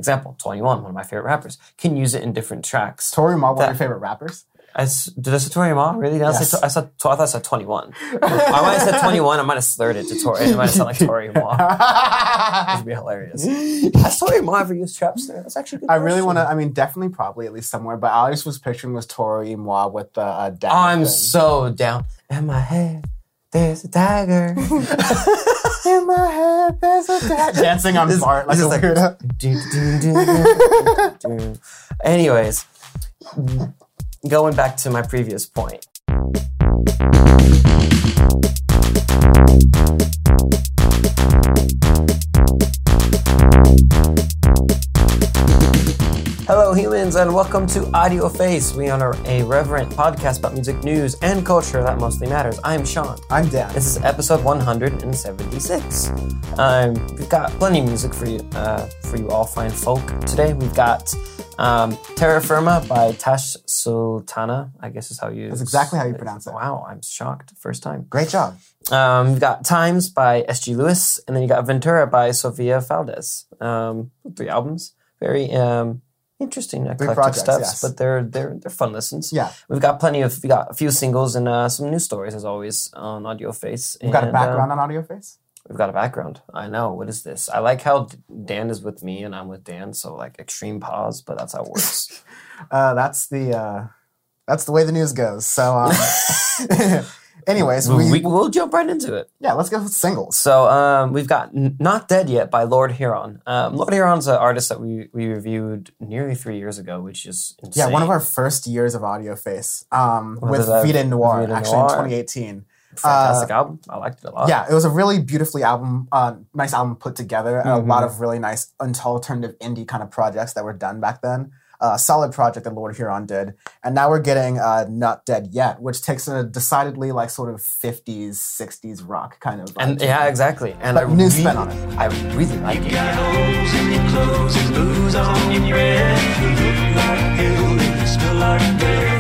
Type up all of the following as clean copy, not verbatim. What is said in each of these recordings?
example, 21, one of my favorite rappers, can use it in different tracks. Tory Ma, one of your favorite rappers? Did I say Tory Ma? Really? Yes. I thought I said 21. I might have said 21. I might have slurred it to Tory. It might have sounded like Tory Ma. That would be hilarious. Has Tory Ma ever used trap snare? That's actually a good I really question. want to, I mean, definitely probably at least somewhere, but I just was picturing was Tory Ma with the dagger I'm thing. so down. In my head, there's a dagger. In my head, there's a dagger. Dancing on Bart like a weirdo. Anyways, going back to my previous point. Hello humans and welcome to Audio Face. We are a reverent podcast about music news and culture that mostly matters. I'm Sean. I'm Dan. This is episode 176. We've got plenty of music for you all fine folk. Today we've got Terra Firma by Tash Sultana, I guess is how you... That's exactly how you pronounce it. Wow, I'm shocked. First time. Great job. We've got Times by S.G. Lewis, and then you got Ventura by Sofia Valdez. 3 albums. Very interesting, eclectic projects, stuff, yes. but they're fun listens. Yeah. We got a few singles and some news stories as always on Audio Face. We've got a background on Audio Face? We've got a background. I know. What is this? I like how Dan is with me and I'm with Dan, so like extreme pause, but that's how it works. That's the way the news goes. So, anyways, we'll jump right into it. Yeah, let's go with singles. So we've got Not Dead Yet by Lord Huron. Lord Huron's an artist that we reviewed nearly 3 years ago, which is insane. Yeah, one of our first years of Audio Face with is that? Vida Noir, Vida actually Noir. in 2018. Fantastic album. I liked it a lot. Yeah, it was a really beautifully nice album put together. A lot of really nice alternative indie kind of projects that were done back then. Solid project that Lord Huron did. And now we're getting Not Dead Yet, which takes a decidedly like sort of 50s, 60s rock kind of. And yeah, exactly. And but new spin on it. I really like it. Got holes in your clothes and blues on your breath. You look like hell and you smell like death.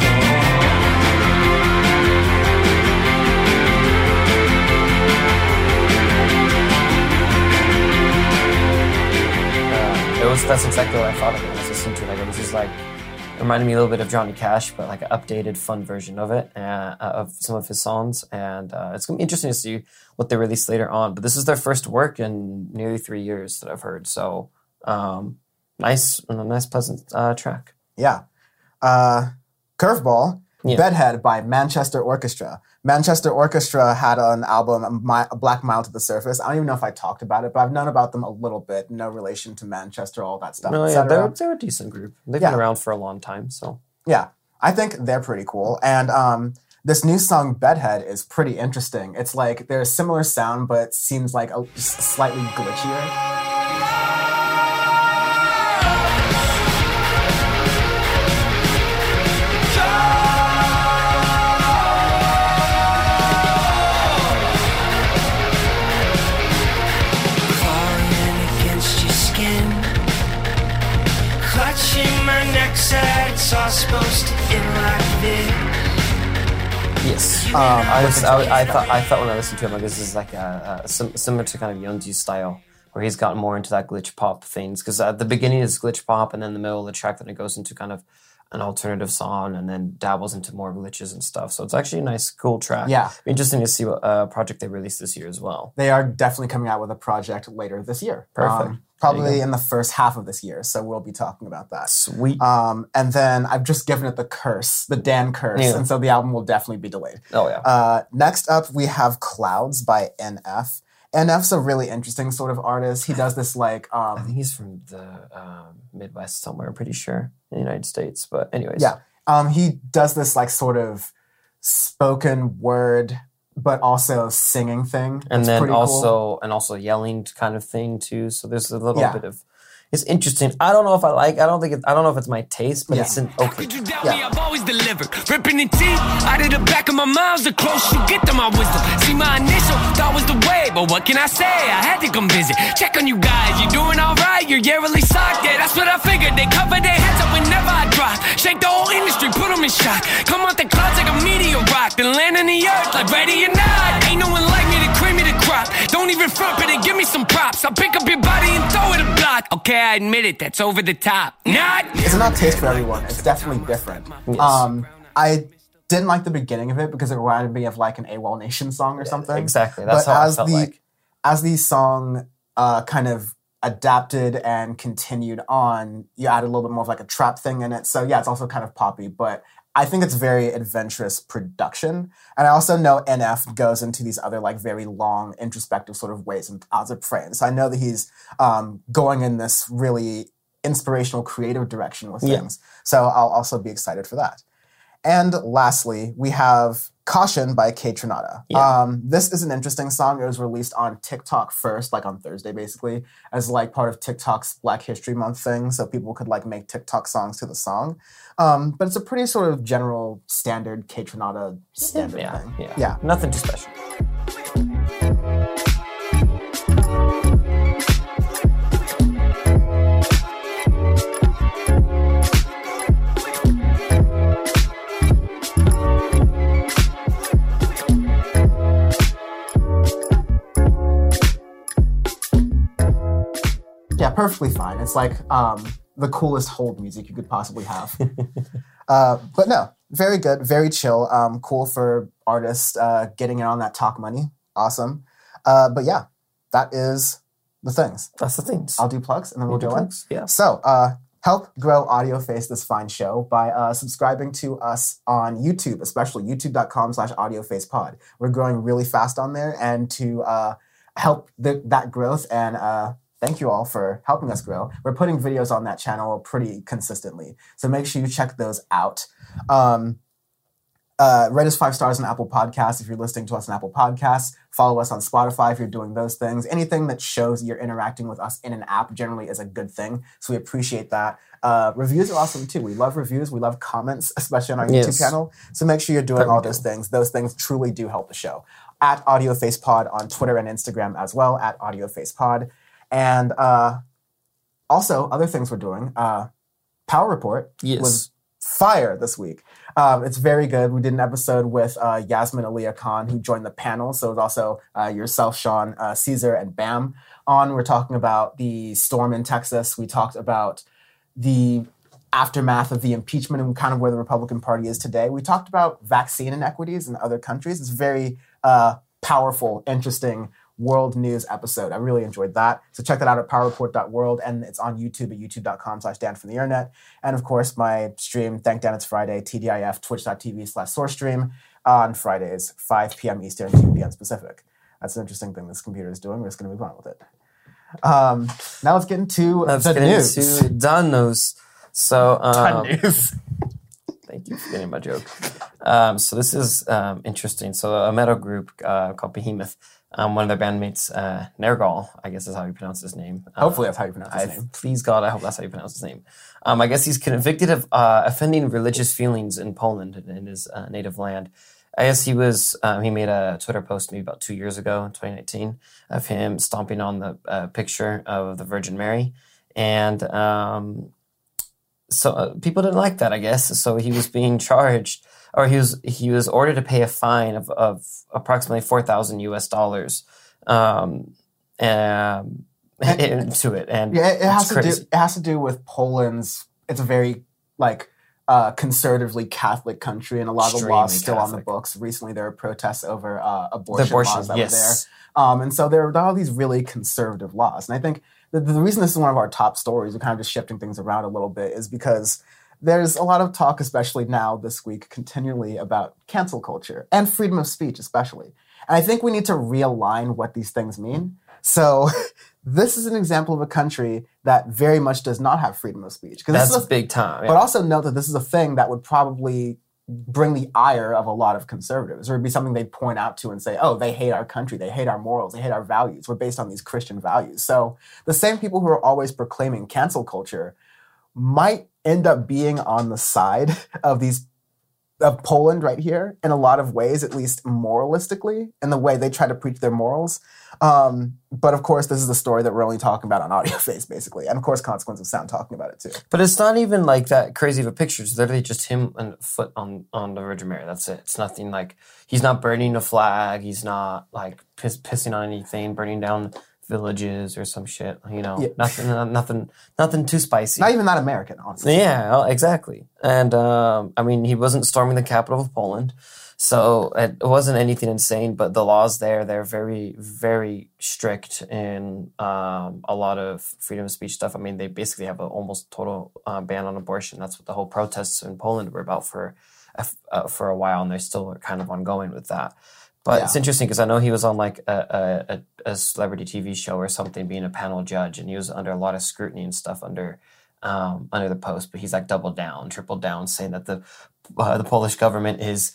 That's exactly what I thought of it when I was listening to it. Like, it was just like, it reminded me a little bit of Johnny Cash, but like an updated, fun version of it, of some of his songs. And it's going to be interesting to see what they release later on. But this is their first work in nearly 3 years that I've heard. So nice, pleasant track. Yeah. Curveball, Yeah. Bedhead by Manchester Orchestra. Manchester Orchestra had an album, Black Mile to the Surface. I don't even know if I talked about it, but I've known about them a little bit. No relation to Manchester, all that stuff. No, et yeah, cetera. they're a decent group. They've Yeah. been around for a long time, so. Yeah, I think they're pretty cool. And this new song, Bedhead, is pretty interesting. It's like there's similar sound, but it seems like just slightly glitchier. Supposed to end like this. Yes. I thought when I listened to him, like this is like similar to kind of Yonzi's style, where he's gotten more into that glitch pop things. Because at the beginning is glitch pop, and then the middle of the track, then it goes into kind of an alternative song, and then dabbles into more glitches and stuff. So it's actually a nice, cool track. Yeah. Be interesting to see what project they release this year as well. They are definitely coming out with a project later this year. Perfect. Probably in the first half of this year, so we'll be talking about that. Sweet. And then I've just given it the curse, the Dan curse, Yeah. and so the album will definitely be delayed. Oh yeah. Next up, we have Clouds by NF. NF's a really interesting sort of artist. He does this like... I think he's from the Midwest somewhere, I'm pretty sure, in the United States. But anyways. Yeah. He does this like sort of spoken word, but also singing thing. And It's then pretty also cool. yelling kind of thing too. So there's a little Yeah. bit of. It's interesting. I don't know if I don't know if it's my taste, but Yeah. it's an okay. Could you doubt me? I've always delivered. Ripping the teeth out of the back of my mouth. The closer you get to my wisdom. See, my initial thought was the way, but what can I say? I had to come visit. Check on you guys. You doing all right? You're yearly socked. Yeah, that's what I figured. They cover their heads up whenever I drop. Shake the whole industry, put them in shock. Come out the clouds like a meteor rock, then land on the earth like ready or not. Ain't no one like me to cream me the crop. Don't even front, but they give me some props. I'll pick up your body and throw it a block. Okay, I admit it, that's over the top. Not. It's not taste for everyone. It's definitely different. Yes. I didn't like the beginning of it because it reminded me of like an AWOL Nation song or something. Exactly. That's but how I felt like. As the song kind of adapted and continued on, you added a little bit more of like a trap thing in it. So yeah, it's also kind of poppy, but I think it's very adventurous production. And I also know NF goes into these other like very long introspective sort of ways and as a prey. So I know that he's going in this really inspirational creative direction with things. So I'll also be excited for that. And lastly, we have Caution by Kaytranada. This is an interesting song. It was released on TikTok first, like on Thursday, basically, as like part of TikTok's Black History Month thing. So people could like make TikTok songs to the song. But it's a pretty sort of general standard Kaytranada standard thing. Yeah. Nothing too special. Yeah, perfectly fine. It's like the coolest hold music you could possibly have. But no, very good, very chill. Cool for artists getting in on that talk money. Awesome. But yeah, that is the things. That's the things. I'll do plugs and then we'll go in. Yeah. So help grow AudioFace, this fine show, by subscribing to us on YouTube, especially youtube.com/AudioFacePod. We're growing really fast on there, and to help that growth and thank you all for helping us grow. We're putting videos on that channel pretty consistently, so make sure you check those out. Rate us 5 stars on Apple Podcasts if you're listening to us on Apple Podcasts. Follow us on Spotify if you're doing those things. Anything that shows you're interacting with us in an app generally is a good thing, so we appreciate that. Reviews are awesome too. We love reviews. We love comments, especially on our YouTube channel. So make sure you're doing all those things. Those things truly do help the show. At AudioFacePod on Twitter and Instagram as well, at AudioFacePod. And also, other things we're doing. Power Report was fire this week. It's very good. We did an episode with Yasmin Aliyah Khan, who joined the panel. So it was also yourself, Sean, Caesar, and Bam on. We're talking about the storm in Texas. We talked about the aftermath of the impeachment and kind of where the Republican Party is today. We talked about vaccine inequities in other countries. It's a very powerful, interesting world news episode. I really enjoyed that. So check that out at powerreport.world, and it's on YouTube at youtube.com/DanFromTheInternet. And of course, my stream, Thank Dan It's Friday, TDIF, twitch.tv/SourceStream on Fridays, 5 p.m. Eastern, 2 p.m. Pacific. That's an interesting thing this computer is doing. We're just going to move on with it. Now let's get into the news. Done news. So, Done news. Thank you for getting my joke. So this is interesting. So a metal group called Behemoth, one of their bandmates, Nergal, I guess is how you pronounce his name. Hopefully that's how you pronounce his name. Please God, I hope that's how you pronounce his name. I guess he's convicted of offending religious feelings in Poland, in his native land. I guess he made a Twitter post maybe about 2 years ago, in 2019, of him stomping on the picture of the Virgin Mary. And so people didn't like that, I guess. So he was being charged, or he was ordered to pay a fine of approximately $4,000 to it. And yeah, it has to do with Poland's. It's a very conservatively Catholic country, and a lot of the laws still on the books. Recently, there were protests over abortion laws that were there. And so there are all these really conservative laws. And I think the reason this is one of our top stories, we're kind of just shifting things around a little bit, is because there's a lot of talk, especially now this week, continually about cancel culture and freedom of speech, especially. And I think we need to realign what these things mean. So this is an example of a country that very much does not have freedom of speech. That's big time. Yeah. But also note that this is a thing that would probably bring the ire of a lot of conservatives, or it'd be something they'd point out to and say, oh, they hate our country, they hate our morals, they hate our values. We're based on these Christian values. So the same people who are always proclaiming cancel culture might end up being on the side of Poland right here in a lot of ways, at least moralistically, in the way they try to preach their morals. But of course, this is the story that we're only talking about on AudioFace, basically. And of course, Consequence of Sound talking about it too. But it's not even like that crazy of a picture. It's literally just him and a foot on the Virgin Mary. That's it. It's nothing like, he's not burning a flag. He's not like pissing on anything, burning down villages or some shit. You know, Yeah. nothing too spicy. Not even that American, honestly. Yeah, exactly. And I mean, he wasn't storming the capital of Poland, so it wasn't anything insane. But the laws they're very, very strict in a lot of freedom of speech stuff. I mean, they basically have an almost total ban on abortion. That's what the whole protests in Poland were about for a while, and they're still kind of ongoing with that. But it's interesting because I know he was on like a celebrity TV show or something, being a panel judge, and he was under a lot of scrutiny and stuff under the post. But he's like doubled down, tripled down, saying that the Polish government is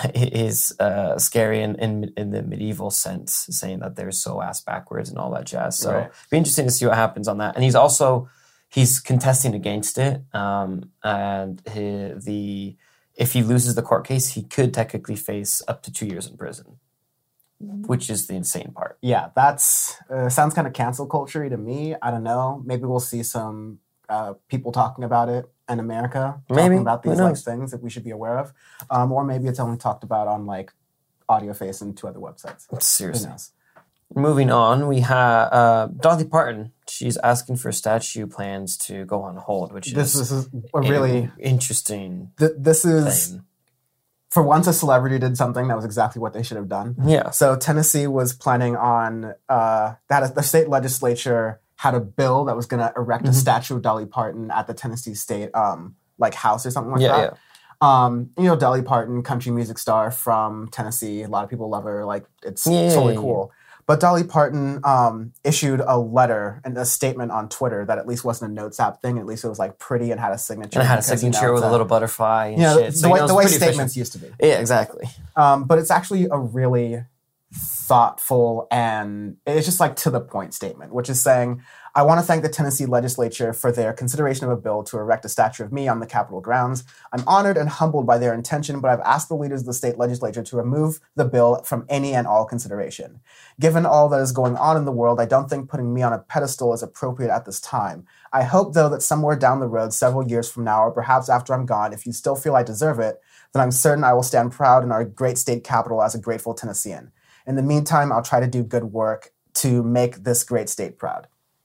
scary in the medieval sense, saying that they're so ass backwards and all that jazz. So it'd be interesting to see what happens on that. And he's contesting against it, and if he loses the court case, he could technically face up to 2 years in prison, which is the insane part. Yeah, that's sounds kind of cancel culture-y to me. I don't know. Maybe we'll see some people talking about it in America, talking about these like things that we should be aware of, or maybe it's only talked about on like AudioFace and 2 other websites. Seriously. Who knows? Moving on, we have Dolly Parton. She's asking for statue plans to go on hold, which this is a really interesting. This is thing. For once a celebrity did something that was exactly what they should have done. Yeah. So Tennessee was planning on the state legislature had a bill that was going to erect a statue of Dolly Parton at the Tennessee State like house or something like that. Yeah. Dolly Parton, country music star from Tennessee. A lot of people love her. Like it's totally cool. But Dolly Parton issued a letter and a statement on Twitter that at least wasn't a Notes app thing. At least it was like pretty and had a signature. And it had a signature with a little butterfly and shit. The way statements used to be. Yeah, exactly. But it's actually a really thoughtful and it's just like to the point statement, which is saying, I want to thank the Tennessee legislature for their consideration of a bill to erect a statue of me on the Capitol grounds. I'm honored and humbled by their intention, but I've asked the leaders of the state legislature to remove the bill from any and all consideration. Given all that is going on in the world, I don't think putting me on a pedestal is appropriate at this time. I hope, though, that somewhere down the road, several years from now, or perhaps after I'm gone, if you still feel I deserve it, then I'm certain I will stand proud in our great state capital as a grateful Tennessean. In the meantime, I'll try to do good work to make this great state proud.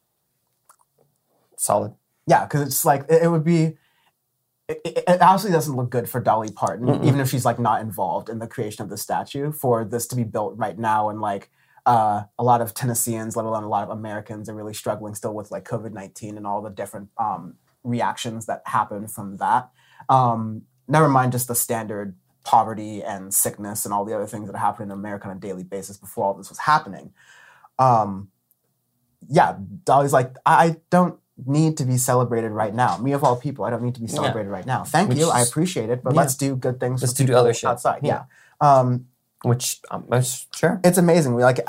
Solid. Yeah, because it's like, it would be, it obviously doesn't look good for Dolly Parton, even if she's like not involved in the creation of the statue, for this to be built right now. And like a lot of Tennesseans, let alone a lot of Americans, are really struggling still with like COVID-19 and all the different reactions that happen from that. Never mind just the standard poverty and sickness and all the other things that happen in America on a daily basis before all this was happening. Yeah, Dolly's like, I don't need to be celebrated right now. Me of all people, I don't need to be celebrated right now. Thank you, I appreciate it, but let's do good things. Let's do other shit outside. Yeah. Which sure, it's amazing. We like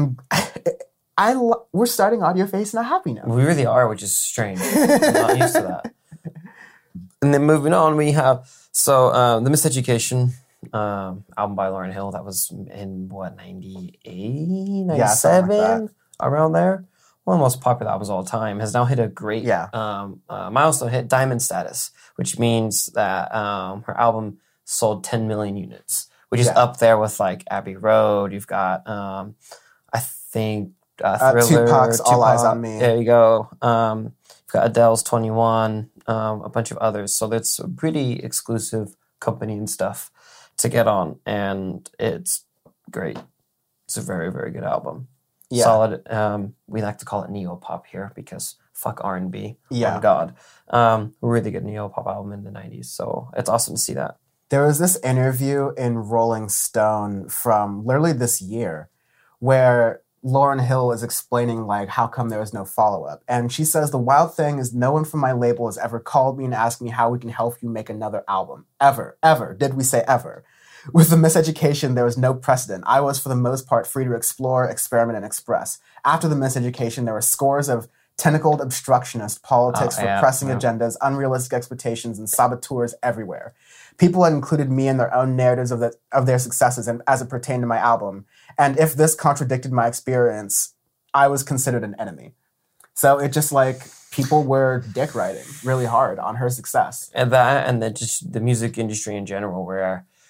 we're starting AudioFace and I'm happy now. We really are, which is strange. I'm not used to that. And then moving on, we have the Miseducation album by Lauryn Hill. That was in what, 98, 97, like around there. One of the most popular albums of all time, has now hit a great milestone, hit diamond status, which means that her album sold 10 million units, which is up there with like Abbey Road. You've got, I think, Thriller, Tupac's All Eyes on Me. There you go. You've got Adele's 21, a bunch of others. So that's a pretty exclusive company and stuff to get on, and it's great. It's a very, very good album. Yeah. Solid. We like to call it neo-pop here because fuck R&B. Yeah. Oh, God. Really good neo-pop album in the 90s. So it's awesome to see that. There was this interview in Rolling Stone from literally this year where Lauryn Hill is explaining like how come there was no follow-up. And she says, the wild thing is no one from my label has ever called me and asked me how we can help you make another album. Ever. Ever. Did we say ever? With the Miseducation, there was no precedent. I was, for the most part, free to explore, experiment, and express. After the Miseducation, there were scores of tentacled obstructionist politics repressing agendas, unrealistic expectations, and saboteurs everywhere. People had included me in their own narratives of their successes and as it pertained to my album. And if this contradicted my experience, I was considered an enemy. So it just like people were dick riding really hard on her success. And that, and then just the music industry in general, where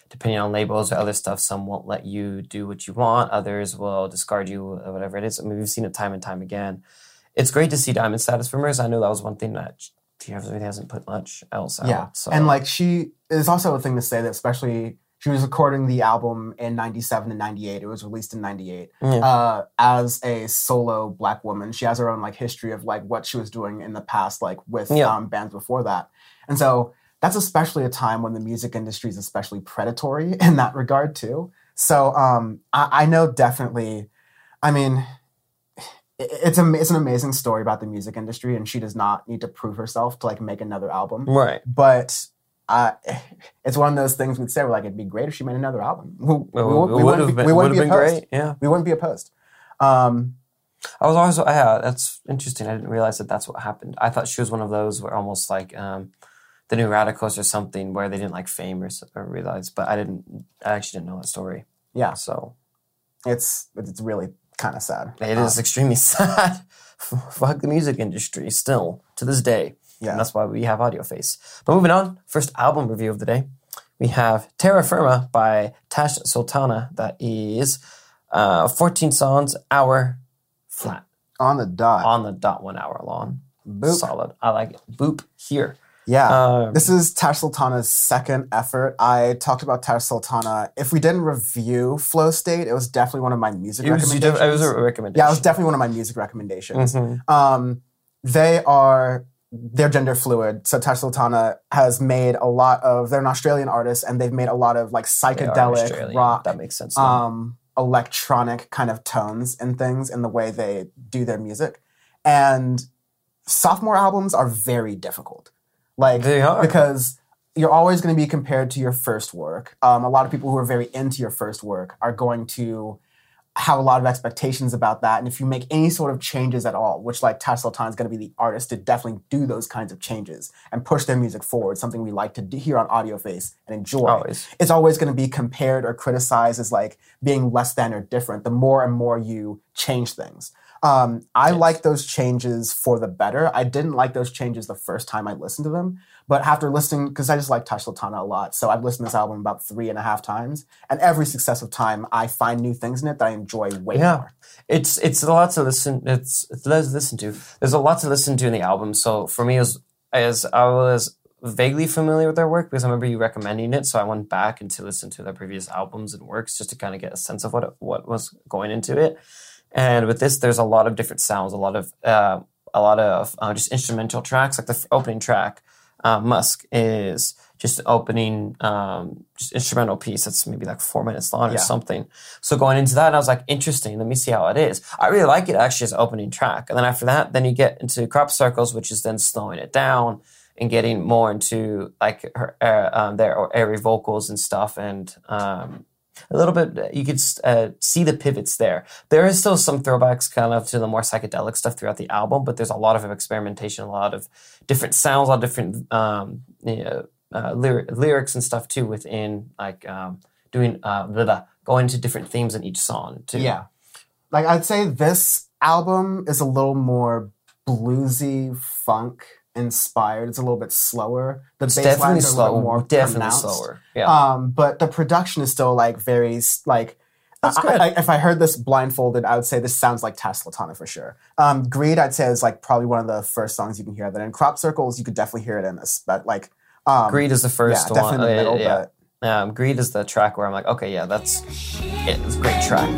depending on labels or other stuff, some won't let you do what you want. Others will discard you, or whatever it is. I mean, we've seen it time and time again. It's great to see diamond status from her. I know that was one thing that Tears really hasn't put much else out. Yeah, so. and like she is also a thing to say that especially she was recording the album in 97 and 98. It was released in 98. As a solo Black woman, she has her own like history of like what she was doing in the past, like with bands before that. And so that's especially a time when the music industry is especially predatory in that regard too. So I know definitely, I mean, it's an amazing story about the music industry, and she does not need to prove herself to like make another album. Right. But it's one of those things we'd say, we're like, it'd be great if she made another album. We wouldn't be opposed. Great. Yeah. We wouldn't be opposed. I was always, that's interesting. I didn't realize that that's what happened. I thought she was one of those where almost like the New Radicals or something where they didn't like fame or realize, but I actually didn't know that story. Yeah. So it's really kind of sad. It is extremely sad. Fuck the music industry still to this day. Yeah. And that's why we have Audio Face. But moving on, first album review of the day. We have Terra Firma by Tash Sultana. That is 14 songs, hour flat. On the dot. On the dot, 1 hour long. Boop. Solid. I like it. Boop here. Yeah, this is Tash Sultana's second effort. I talked about Tash Sultana. If we didn't review Flow State, it was definitely one of my music recommendations. It was a recommendation. Yeah, it was definitely one of my music recommendations. Mm-hmm. They're gender fluid. So Tash Sultana has made a lot of, they're an Australian artist, and they've made a lot of like psychedelic rock. That makes sense. Electronic kind of tones and things in the way they do their music. And sophomore albums are very difficult. Like, they are. Because you're always going to be compared to your first work. A lot of people who are very into your first work are going to have a lot of expectations about that. And if you make any sort of changes at all, which like Tash Sultana is going to be the artist to definitely do those kinds of changes and push their music forward, something we like to hear on Audio Face and enjoy. Always. It's always going to be compared or criticized as like being less than or different the more and more you change things. I like those changes for the better. I didn't like those changes the first time I listened to them, but after listening, because I just like Tash Sultana a lot, so I've listened to this album about 3.5 times, and every successive time I find new things in it that I enjoy way more. It's a lot to listen. It's listen to. There's a lot to listen to in the album. So for me, as I was vaguely familiar with their work because I remember you recommending it, so I went back and to listen to their previous albums and works just to kind of get a sense of what was going into it. And with this, there's a lot of different sounds, a lot of just instrumental tracks. Like the opening track, Musk, is just an opening, just instrumental piece that's maybe like 4 minutes long or something. So going into that, I was like, interesting. Let me see how it is. I really like it actually as an opening track. And then after that, then you get into Crop Circles, which is then slowing it down and getting more into like her their airy vocals and stuff, and a little bit, you could see the pivots there. There is still some throwbacks kind of to the more psychedelic stuff throughout the album, but there's a lot of experimentation, a lot of different sounds, a lot of different lyrics and stuff too within, like going into different themes in each song too. Yeah. Like I'd say this album is a little more bluesy, funk inspired. It's a little bit slower. The bass lines are a little more pronounced. Slower. Yeah. But the production is still like very like. If I heard this blindfolded, I would say this sounds like Tash Sultana for sure. Greed, I'd say, is like probably one of the first songs you can hear that. In Crop Circles, you could definitely hear it in like. Greed is the first one. Definitely in the middle. But Greed is the track where I'm like, okay, yeah, that's it. It's a great track.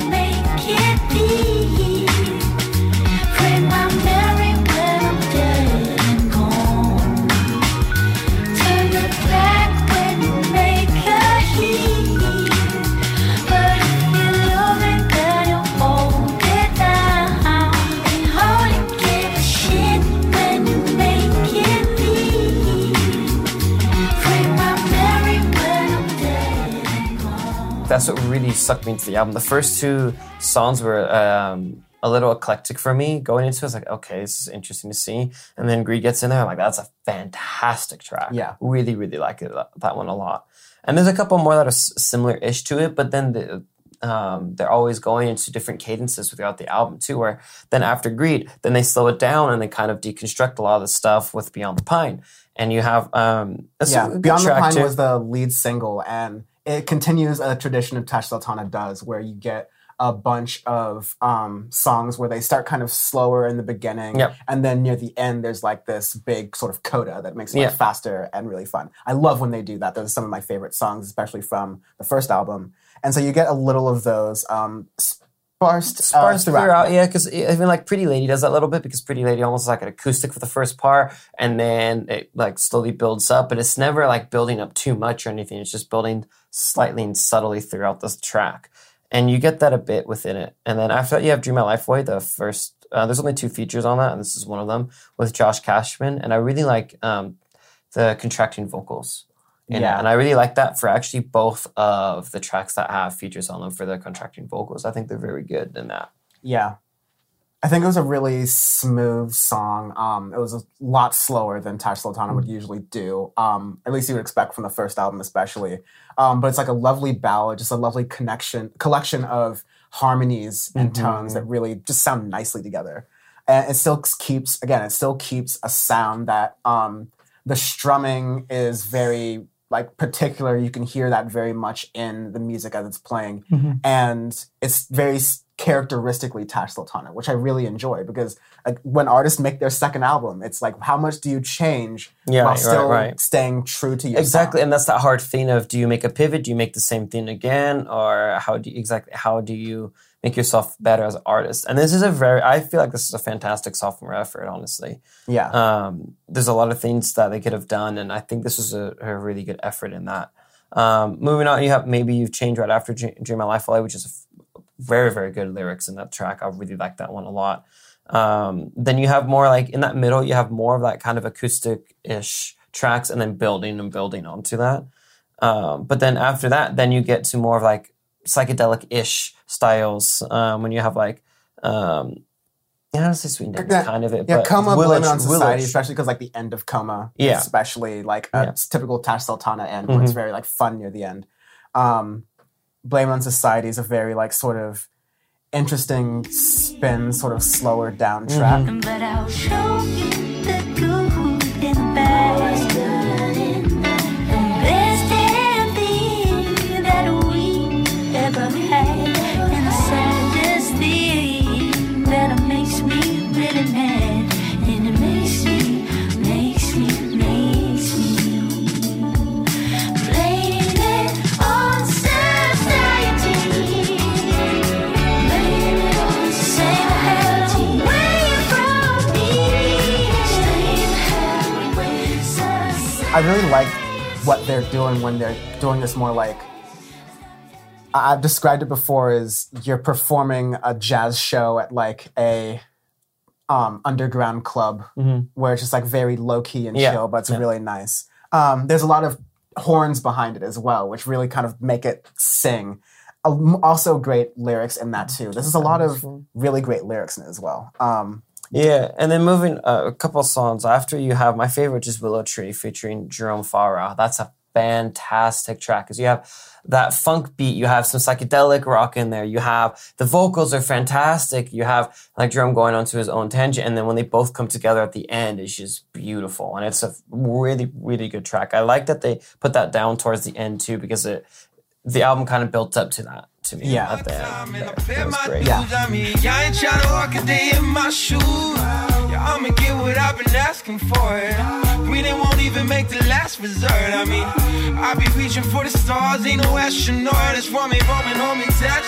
That's what really sucked me into the album. The first two songs were a little eclectic for me. Going into it, I was like, okay, this is interesting to see. And then Greed gets in there, I'm like, that's a fantastic track. Yeah. Really, really like it, that one a lot. And there's a couple more that are similar-ish to it, but then they're always going into different cadences throughout the album too, where then after Greed, then they slow it down and they kind of deconstruct a lot of the stuff with Beyond the Pine. And you have Beyond the Pine was the lead single, and it continues a tradition of Tash Sultana does, where you get a bunch of songs where they start kind of slower in the beginning, and then near the end there's like this big sort of coda that makes it like faster and really fun. I love when they do that. Those are some of my favorite songs, especially from the first album. And so you get a little of those sparse throughout. Yeah, because even like Pretty Lady does that a little bit, because Pretty Lady almost like an acoustic for the first part, and then it like slowly builds up, but it's never like building up too much or anything. It's just building slightly and subtly throughout this track. And you get that a bit within it. And then after that, you have Dream My Life Away, the first, there's only 2 features on that, and this is one of them, with Josh Cashman. And I really like the contracting vocals. And I really like that for actually both of the tracks that have features on them for the contracting vocals. I think they're very good in that. Yeah. I think it was a really smooth song. It was a lot slower than Tash Sultana would usually do. At least you would expect from the first album especially. But it's like a lovely ballad, just a lovely collection of harmonies and tones that really just sound nicely together. And it still keeps a sound that the strumming is very like particular. You can hear that very much in the music as it's playing. And it's very characteristically Tash Sultana, which I really enjoy, because like, when artists make their second album, it's like, how much do you change while still staying true to yourself? Exactly, and that's that hard thing of, do you make a pivot? Do you make the same thing again? Or how do you make yourself better as an artist? And this is I feel like this is a fantastic sophomore effort, honestly. Yeah. There's a lot of things that they could have done, and I think this was a really good effort in that. Moving on, you've changed right after Dream My Life Away, which is very, very good lyrics in that track. I really like that one a lot. Then you have more like in that middle, you have more of that kind of acoustic-ish tracks, and then building onto that. But then after that, then you get to more of like psychedelic-ish styles, when you have like, I don't say Sweet Index, kind of it. Yeah, but Coma, Blame It on Society, especially because like the end of Coma, Yeah. especially like a typical Tash Sultana end, where it's very like fun near the end. Blame It on Society is a very like sort of interesting spin, sort of slower down track. But I'll show you the good and the bad, the best damn thing that we ever had, and the saddest thing that makes me really mad, and it makes me blame it on society. Blame it on society. Away from me. I really like what they're doing when they're doing this more like, I've described it before as you're performing a jazz show at like a underground club, where it's just like very low key and chill, but it's really nice. There's a lot of horns behind it as well, which really kind of make it sing. Also great lyrics in that too. This is a lot of really great lyrics in it as well. Yeah, and then moving a couple of songs after, you have my favorite, which is Willow Tree featuring Jerome Farah. That's a fantastic track, because you have that funk beat, you have some psychedelic rock in there, you have the vocals are fantastic, you have like Jerome going onto his own tangent, and then when they both come together at the end, it's just beautiful, and it's a really, really good track. I like that they put that down towards the end too, because the album kind of built up to that, to me, at the end. It was great. Yeah. I mean, I ain't trying to walk a day in my shoes. Yeah, I'ma get what I've been asking for. We didn't won't even make the last resort. I mean, I be reaching for the stars. Ain't no astronaut that's for me, roaming home and touch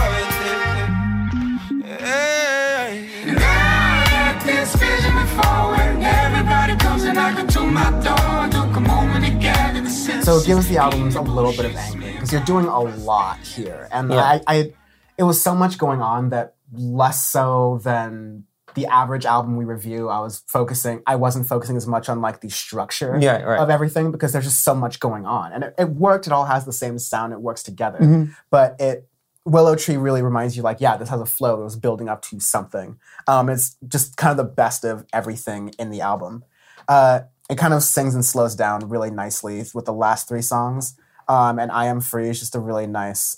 it. I had this vision before, when everybody comes and knocking to my door. Took a moment to gather the sense. So it gives the albums a little bit of angling, because you're doing a lot here. And it was so much going on that less so than the average album we review, I wasn't focusing as much on like the structure of everything, because there's just so much going on. And it worked. It all has the same sound. It works together. But Willow Tree really reminds you like, this has a flow that was building up to something. It's just kind of the best of everything in the album. It kind of sings and slows down really nicely with the last 3 songs. And I Am Free is just a really nice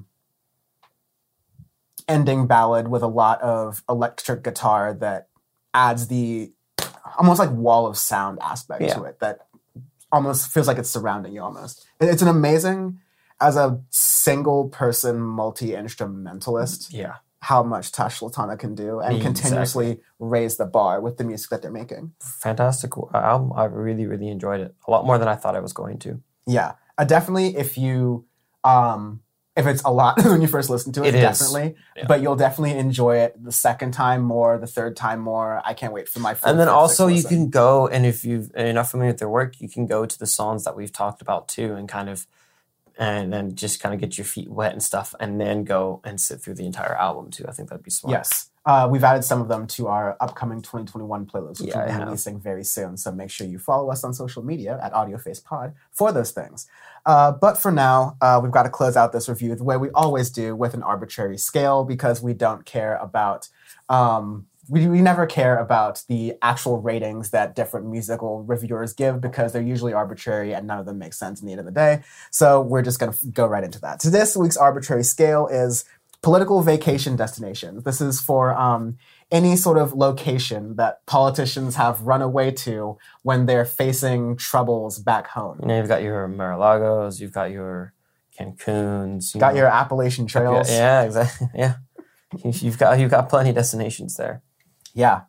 ending ballad with a lot of electric guitar that adds the almost like wall of sound aspect to it that almost feels like it's surrounding you almost. It's an amazing as a single person multi-instrumentalist, Yeah. how much Tash Sultana can do and Exactly. continuously raise the bar with the music that they're making. Fantastic album. I really, really enjoyed it. A lot more than I thought I was going to. Yeah, definitely. If it's a lot when you first listen to it, It is. definitely. Yeah. But you'll definitely enjoy it the second time more, the third time more. I can't wait for my. And then fifth, also you sixth listen. can go, and if you're not familiar with their work, you can go to the songs that we've talked about too, and then just kind of get your feet wet and stuff, and then go and sit through the entire album too. I think that'd be smart. Yes. We've added some of them to our upcoming 2021 playlist, which Yeah, I we'll be have. releasing very soon. So make sure you follow us on social media at AudioFacePod for those things. But for now, we've got to close out this review the way we always do, with an arbitrary scale, because we don't care about... we never care about the actual ratings that different musical reviewers give, because they're usually arbitrary and none of them make sense in the end of the day. So we're just going to go right into that. So this week's arbitrary scale is political vacation destinations. This is for any sort of location that politicians have run away to when they're facing troubles back home. You know, you've got your Mar-a-Lagos, you've got your Cancuns, Got your Appalachian Trails. Yeah, exactly. Yeah, you've got plenty of destinations there. Yeah.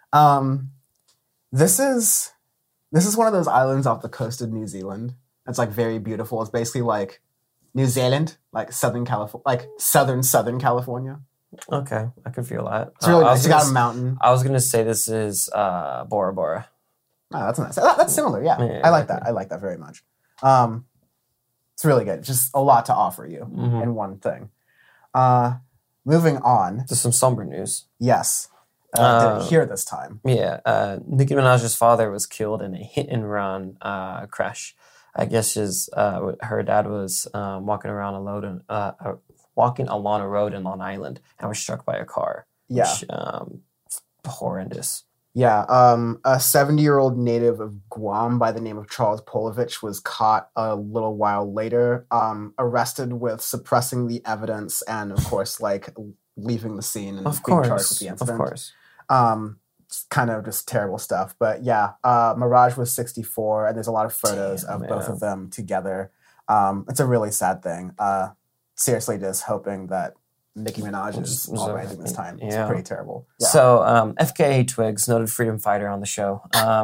This is one of those islands off the coast of New Zealand. It's like very beautiful. It's basically like New Zealand, like Southern California, like Southern California. Okay, I can feel that. It's really I nice. was You got a gonna- mountain. I was gonna say this is Bora Bora. Oh, that's nice. That's similar. Yeah, Yeah, I like exactly. that. I like that very much. It's really good. Just a lot to offer you Mm-hmm. in one thing. Moving on. There's some somber news. Yes. Didn't hear this time. Yeah, Nicki Minaj's father was killed in a hit and run crash. I guess her dad was walking along a road in Long Island and was struck by a car. Yeah. Which, horrendous. Yeah, a 70-year-old native of Guam by the name of Charles Polovich was caught a little while later, arrested with suppressing the evidence and, of course, like leaving the scene and Of being charged with course, the of incident. course. It's kind of just terrible stuff. But yeah, Mirage was 64, and there's a lot of photos Damn, of both man. of them together. It's a really sad thing. Seriously, just hoping that Nicki Minaj is all right during this time. It's Yeah. pretty terrible. Yeah. So, FKA Twigs, noted freedom fighter on the show.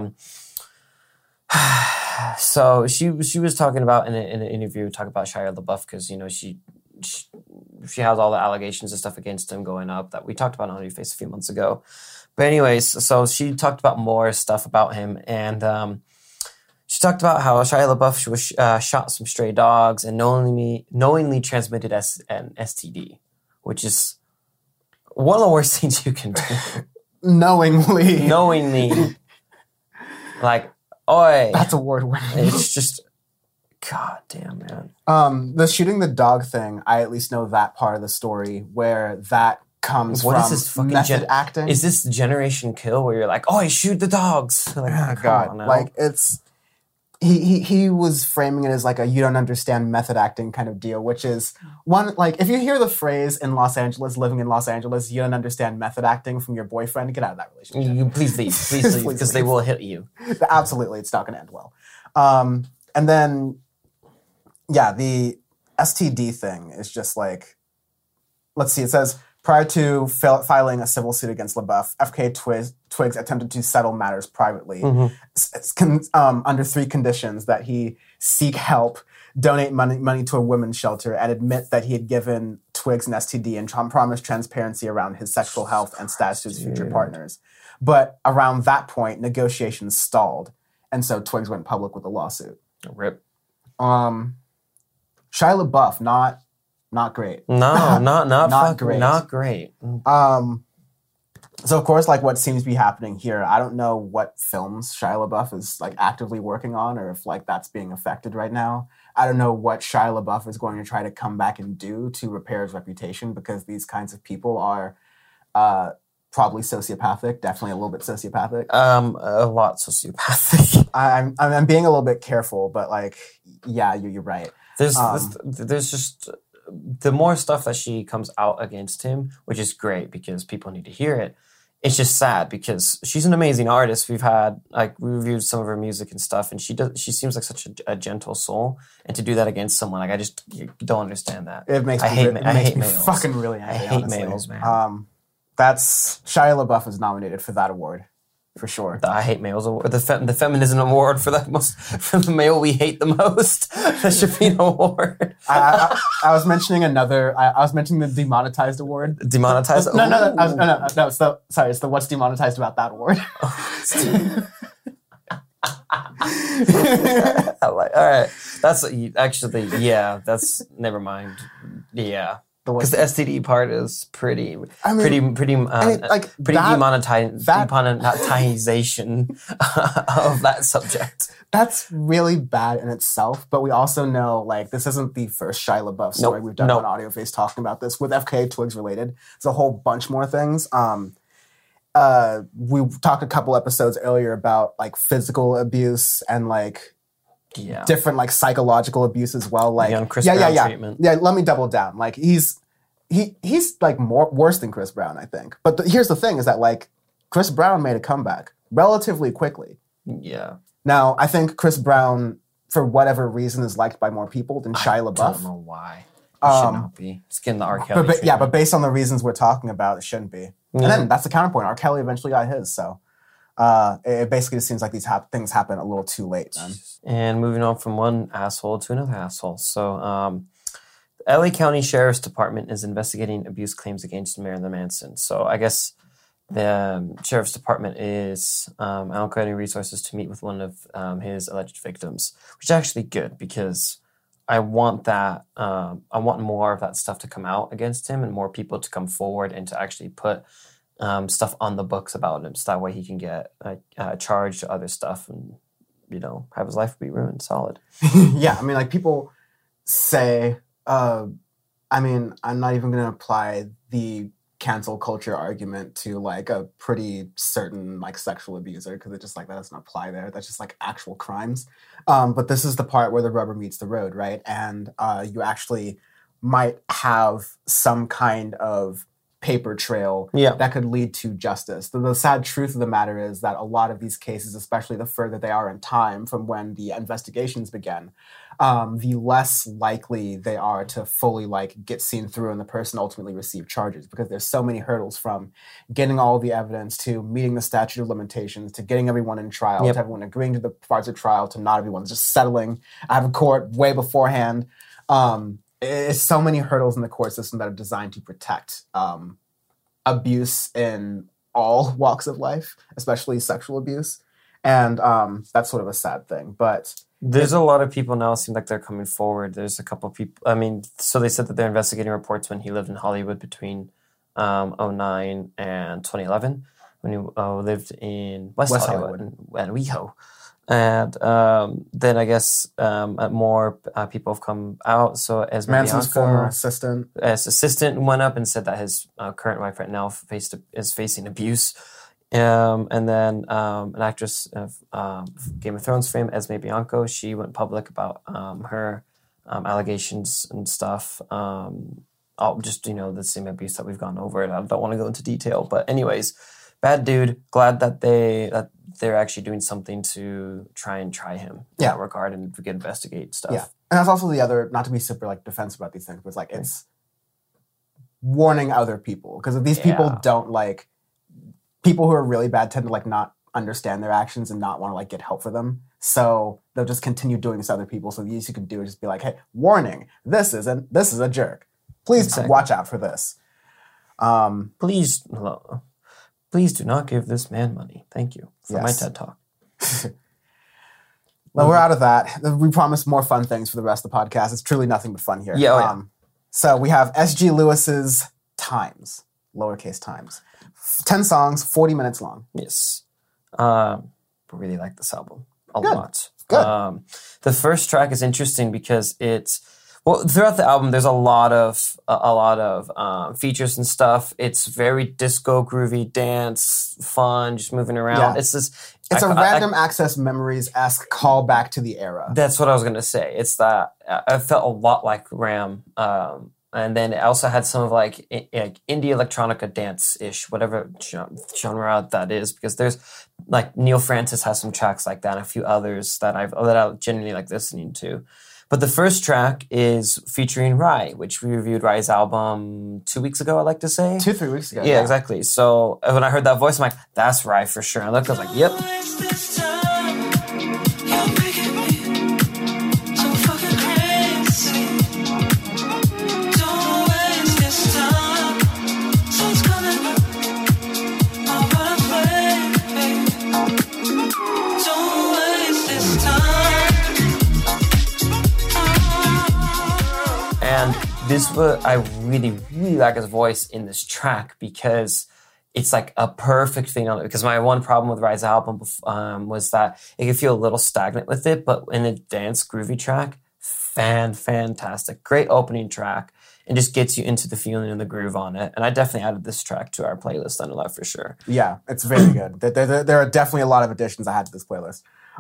So she was talking about in an interview, talking about Shia LaBeouf, because you know she has all the allegations and stuff against him going up that we talked about on Your Face a few months ago. But anyways, so she talked about more stuff about him, and she talked about how Shia LaBeouf was shot some stray dogs and knowingly transmitted an STD, which is one of the worst things you can do. Knowingly. Knowingly, like, oi, That's award winning. it's just, god damn, man. The shooting the dog thing, I at least know that part of the story where that comes What from is this fucking method acting. Is this Generation Kill where you're like, oh, shoot the dogs? Like, Oh, come God, on now. like it's he was framing it as like a you don't understand method acting kind of deal, which is one, like if you hear the phrase in Los Angeles, living in Los Angeles, you don't understand method acting from your boyfriend, get out of that relationship. You please leave, Please because they leave. will hit you. Absolutely, it's not going to end well. And then, yeah, the STD thing is just like, let's see, it says, prior to filing a civil suit against LaBeouf, FKA Twigs attempted to settle matters privately under three conditions: that he seek help, donate money to a women's shelter, and admit that he had given Twigs an STD and promised transparency around his sexual health and status to his future partners. But around that point, negotiations stalled, and so Twigs went public with a lawsuit. Rip. Shia LaBeouf, not great. No, not Not fucking, great. not great. So of course, like what seems to be happening here, I don't know what films Shia LaBeouf is like actively working on, or if like that's being affected right now. I don't know what Shia LaBeouf is going to try to come back and do to repair his reputation, because these kinds of people are probably sociopathic, definitely a little bit sociopathic. A lot sociopathic. I'm being a little bit careful, but like, yeah, you're right. There's just the more stuff that she comes out against him, which is great because people need to hear it. it's just sad because she's an amazing artist. We reviewed some of her music and stuff, and she seems like such a gentle soul. And to do that against someone, like, you don't understand that. It makes I hate me males. fucking really angry. I hate honestly. males, man. That's Shia LaBeouf is nominated for that award, for sure. The I Hate Males Award, the Feminism Award for the male we hate the most. That should be an award. I was mentioning I was mentioning the demonetized award. Demonetized? No. It's the what's demonetized about that award. All right. That's actually, yeah. That's never mind. Yeah. Because the STD part is pretty demonetization of that subject. That's really bad in itself, but we also know, like, this isn't the first Shia LaBeouf story we've done on Audio Face talking about this. With FKA Twigs related, there's a whole bunch more things. We talked a couple episodes earlier about, like, physical abuse and, like, different, like, psychological abuse as well. Like, Chris Brown treatment. Yeah, let me double down. Like, he's like worse than Chris Brown, I think. But here's the thing: is that, like, Chris Brown made a comeback relatively quickly. Yeah. Now, I think Chris Brown, for whatever reason, is liked by more people than Shia LaBeouf. I don't know why. It should not be. It's getting the R. Kelly treatment. But based on the reasons we're talking about, it shouldn't be. And then that's the counterpoint. R. Kelly eventually got his, so it basically just seems like these things happen a little too late, then. And moving on from one asshole to another asshole. So, the LA County Sheriff's Department is investigating abuse claims against Marilyn Manson. So I guess the Sheriff's Department is allocating resources to meet with one of his alleged victims, which is actually good because I want that. I want more of that stuff to come out against him and more people to come forward and to actually put stuff on the books about him, so that way he can get charged to other stuff and, you know, have his life be ruined. Solid. Yeah, I mean, like, people say. I mean, I'm not even going to apply the cancel culture argument to, like, a pretty certain, like, sexual abuser, because it's just like that doesn't apply there. That's just, like, actual crimes. But this is the part where the rubber meets the road, right? And you actually might have some kind of paper trail that could lead to justice. The sad truth of the matter is that a lot of these cases, especially the further they are in time from when the investigations began, the less likely they are to fully, like, get seen through and the person ultimately receive charges, because there's so many hurdles from getting all the evidence to meeting the statute of limitations to getting everyone in trial to everyone agreeing to the parts of trial to not everyone just settling out of court way beforehand. It's so many hurdles in the court system that are designed to protect abuse in all walks of life, especially sexual abuse. And that's sort of a sad thing. But there's a lot of people now seem like they're coming forward. There's a couple of people. I mean, so they said that they're investigating reports when he lived in Hollywood between 2009 and 2011, when he lived in West Hollywood and WeHo. And then I guess more people have come out. So Esme Manson's Bianco, former assistant. His assistant went up and said that his current wife right now is facing abuse. And then an actress of Game of Thrones fame, Esme Bianco, she went public about her allegations and stuff. Just, you know, the same abuse that we've gone over. And I don't want to go into detail, but anyways, bad dude. Glad that they're actually doing something to try him in that regard and investigate stuff. Yeah, and that's also the other, not to be super, like, defensive about these things, but it's like, it's warning other people, because if these people don't, like, people who are really bad tend to, like, not understand their actions and not want to, like, get help for them. So they'll just continue doing this to other people. So the least you can do is just be like, hey, warning, this is a jerk. Please watch out for this. Please do not give this man money. Thank you for my TED Talk. Well, we're out of that. We promise more fun things for the rest of the podcast. It's truly nothing but fun here. Yeah. So we have S.G. Lewis's Times, lowercase times. 10 songs, 40 minutes long. Yes. I really like this album a lot. Good. The first track is interesting because throughout the album, there's a lot of features and stuff. It's very disco, groovy, dance, fun, just moving around. Yeah. It's a Random Access Memories-esque callback to the era. That's what I was gonna say. It's that I felt a lot like Ram, And then it also had some of like indie electronica dance-ish, whatever genre that is, because there's like Neil Francis has some tracks like that and a few others that I genuinely like listening to. But the first track is featuring Rai, which we reviewed Rai's album 2 weeks ago, I like to say. 2-3 weeks ago. Yeah, exactly. So when I heard that voice, I'm like, that's Rai for sure. And I was like, yep. And this was, I really, really like his voice in this track because it's like a perfect thing on it. Because my one problem with Rai's album was that it could feel a little stagnant with it, but in a dance groovy track, fantastic. Great opening track and just gets you into the feeling and the groove on it. And I definitely added this track to our playlist on Love for sure. Yeah, it's very good. There are definitely a lot of additions I had to this playlist.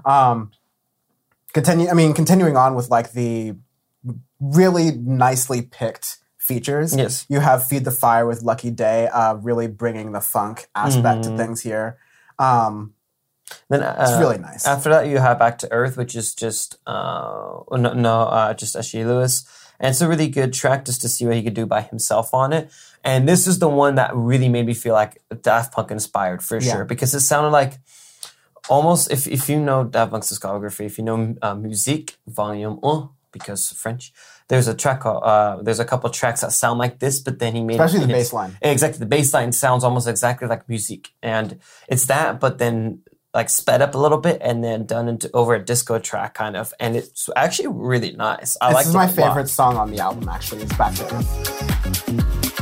Continuing on with like the really nicely picked features. Yes. You have Feed the Fire with Lucky Day, really bringing the funk aspect to things here. Then it's really nice. After that, you have Back to Earth, which is just just Ashley Lewis. And it's a really good track just to see what he could do by himself on it. And this is the one that really made me feel like Daft Punk inspired for sure, because it sounded like almost, if you know Daft Punk's discography, if you know Musique Volume 1, because French, there's a track there's a couple tracks that sound like this, but then he made especially the bass line. Exactly, the bass line sounds almost exactly like Musique, and it's that, but then like sped up a little bit and then done into over a disco track kind of, and it's actually really nice. This is my favorite song on the album. Actually, is Back to Earth.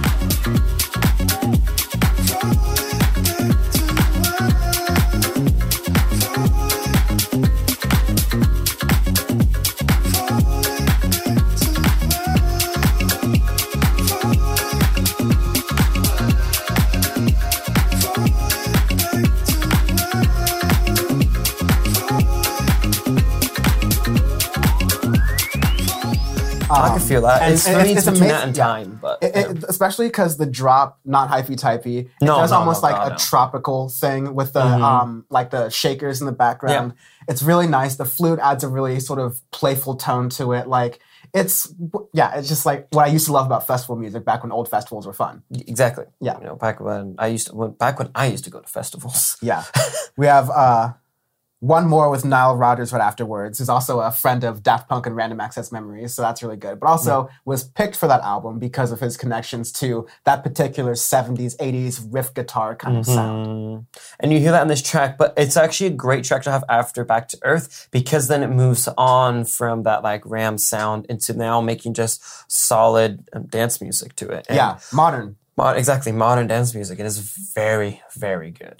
I can feel that. It's between amazing. that and Time, but especially because the drop, not hypey-typey, it does almost like a tropical thing with the like the shakers in the background. Yeah. It's really nice. The flute adds a really sort of playful tone to it. Like it's just like what I used to love about festival music back when old festivals were fun. Exactly. Yeah. You know, back when I used to go to festivals. Yeah. We have one more with Nile Rodgers right afterwards, who's also a friend of Daft Punk and Random Access Memories, so that's really good. But also was picked for that album because of his connections to that particular 70s, 80s riff guitar kind of sound. And you hear that in this track, but it's actually a great track to have after Back to Earth because then it moves on from that like Ram sound into now making just solid dance music to it. And modern. Modern dance music. It is very, very good.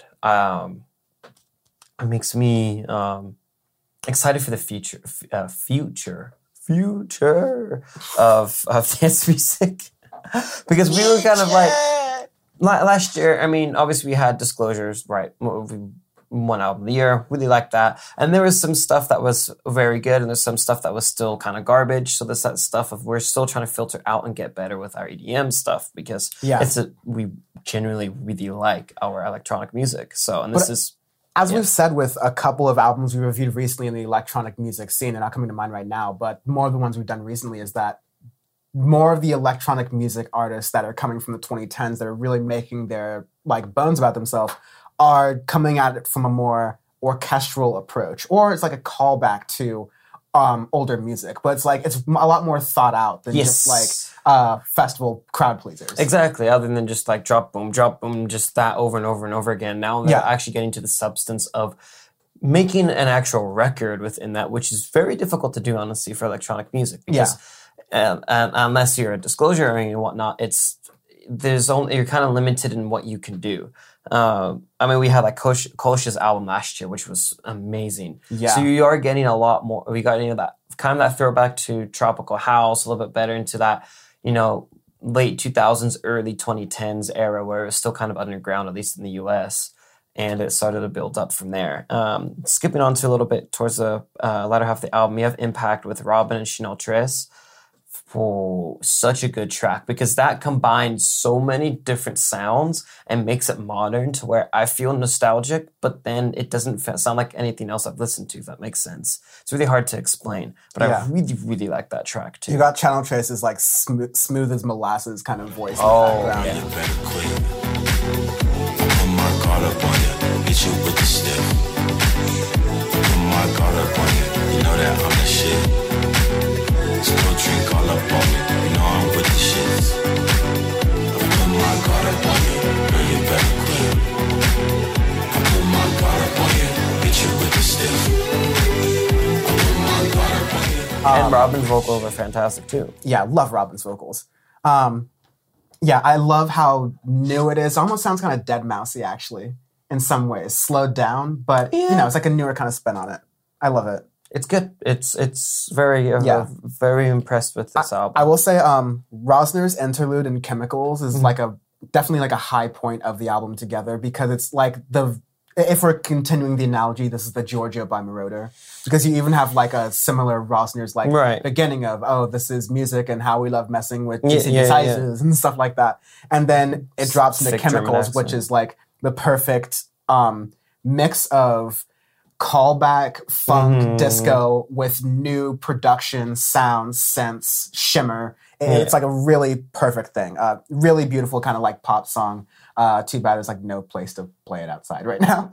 It makes me excited for the future of dance music because we were kind of like last year. I mean, obviously we had Disclosures, right? One album of the year, really liked that, and there was some stuff that was very good, and there's some stuff that was still kind of garbage. So there's that stuff of we're still trying to filter out and get better with our EDM stuff because we genuinely really like our electronic music. So As we've said with a couple of albums we reviewed recently in the electronic music scene, they're not coming to mind right now, but more of the ones we've done recently is that more of the electronic music artists that are coming from the 2010s that are really making their like bones about themselves are coming at it from a more orchestral approach, or it's like a callback to older music, but it's a lot more thought out than just like festival crowd pleasers. Exactly, other than just like drop boom, just that over and over and over again. Now they're actually getting to the substance of making an actual record within that, which is very difficult to do, honestly, for electronic music. Because unless you're a Disclosure and whatnot, you're kind of limited in what you can do. I mean, we had like Kolsch's album last year, which was amazing. Yeah. So you are getting a lot more. We got into that kind of that throwback to tropical house, a little bit better into that, late 2000s, early 2010s era where it was still kind of underground, at least in the US. And it started to build up from there. Skipping on to a little bit towards the latter half of the album, you have Impact with Robin and Chanel Tres. Oh, such a good track because that combines so many different sounds and makes it modern to where I feel nostalgic, but then it doesn't sound like anything else I've listened to, if that makes sense. It's really hard to explain, but Yeah. I really, really like that track too. You got Channel Trace's like smooth as molasses kind of voice in Oh, the background. yeah. You better quit. Put my guard up on you, hit you with the stick. Put my guard up on you, you know that I'm the shit. Still drink all up on me, you know I'm with the shits. I put my guard up on you, girl you better quit. I put my guard up on you, hit you with the stick. I put my guard up on you. And Robin's vocals are fantastic too. Yeah, love Robin's vocals. Yeah, I love how new it is. Almost sounds kind of Dead Mousey, actually, in some ways. Slowed down, but you know, it's like a newer kind of spin on it. I love it. It's good. It's very Yeah. very impressed with this album. I will say, Rosner's interlude in Chemicals is like definitely like a high point of the album together because it's like if we're continuing the analogy, this is the Giorgio by Moroder because you even have like a similar Rosner's like Right. beginning of this is music and how we love messing with Yeah, DC yeah, sizes and stuff like that, and then it drops into Thick German Chemicals, which accent. is like the perfect mix of callback funk disco with new production, sound, sense, shimmer. It's like a really perfect thing. Really beautiful kind of like pop song. Too bad there's like no place to play it outside right now.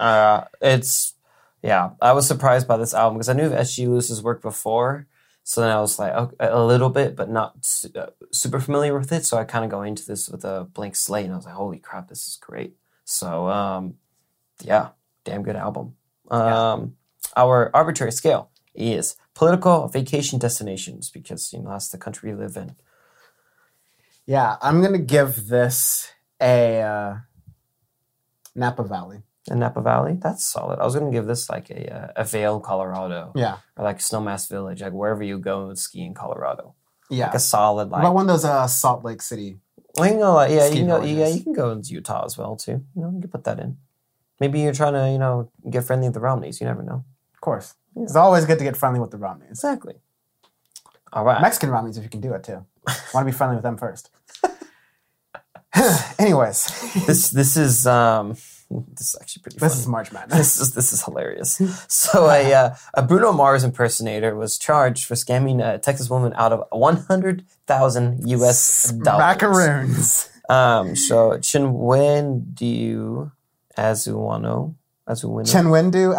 I was surprised by this album because I knew of S.G. Lewis's work before. So then I was like, okay, a little bit, but not super familiar with it. So I kind of go into this with a blank slate and I was like, holy crap, this is great. So, damn good album. Our arbitrary scale is political vacation destinations because, that's the country we live in. Yeah, I'm going to give this a Napa Valley. In Napa Valley, that's solid. I was going to give this like a Vail, Colorado. Yeah. Or like Snowmass Village, like wherever you go and ski in Colorado. Yeah. Like a solid, What about one of those Salt Lake City? Well, you can go, you ski can go, villages? you can go into Utah as well too. You can put that in. Maybe you're trying to, get friendly with the Romneys. You never know. Of course. It's always good to get friendly with the Romneys. Exactly. All right. Mexican Romneys, if you can do it too. Want to be friendly with them first. Anyways, This is actually pretty funny. this is March Madness. This is hilarious. So a Bruno Mars impersonator was charged for scamming a Texas woman out of $100,000 US. Macaroons. So Chinwendu Azuwanu. Chenwendu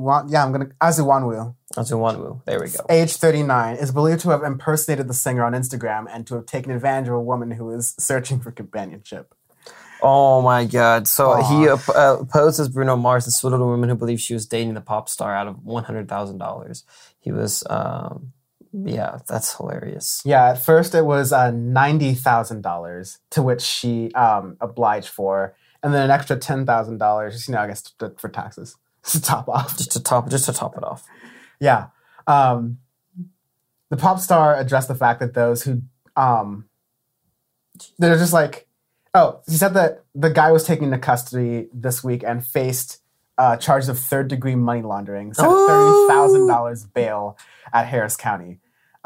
Azuwanwu, There we go. age 39, is believed to have impersonated the singer on Instagram and to have taken advantage of a woman who is searching for companionship. Oh my God. So he posed as Bruno Mars and swindled a woman who believed she was dating the pop star out of $100,000. He was, that's hilarious. Yeah, at first it was $90,000, to which she obliged for, and then an extra $10,000, I guess for taxes to top off. Just to top it off. Yeah. The pop star addressed the fact that those who, they're just like, he said that the guy was taken into custody this week and faced charges of third-degree money laundering, sent $30,000 bail at Harris County.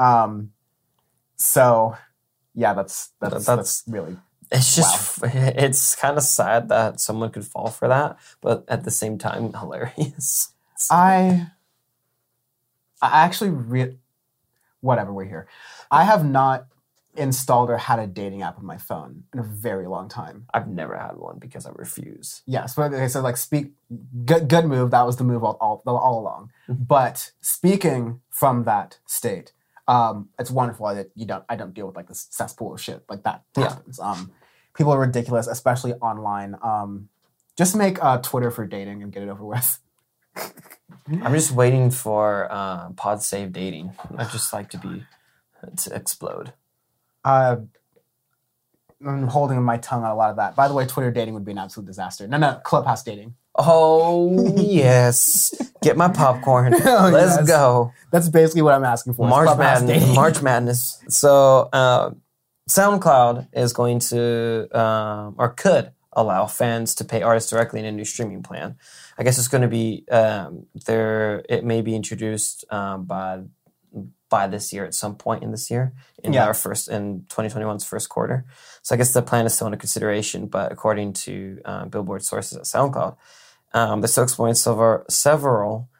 So, yeah, that's really... It's just, it's kind of sad that someone could fall for that, but at the same time, hilarious. I actually whatever, we're here. I have not installed or had a dating app on my phone in a very long time. I've never had one because I refuse. Yes, but okay, so like good move. That was the move all along. But speaking from that state, it's wonderful that I don't deal with like this cesspool of shit like that happens. People are ridiculous, especially online. Just make Twitter for dating and get it over with. I'm just waiting for Pod Save Dating. I'd just like to explode. I'm holding my tongue on a lot of that. By the way, Twitter dating would be an absolute disaster. No, Clubhouse dating. Oh, yes. Get my popcorn. Oh, Let's yes. go. That's basically what I'm asking for. is Clubhouse dating. March Madness. So SoundCloud is going to, or could allow fans to pay artists directly in a new streaming plan. I guess it's going to be, it may be introduced by by this year at some point in this year in Yeah. our in 2021's first quarter. So I guess the plan is still under consideration, but according to Billboard sources at SoundCloud, they're still exploring several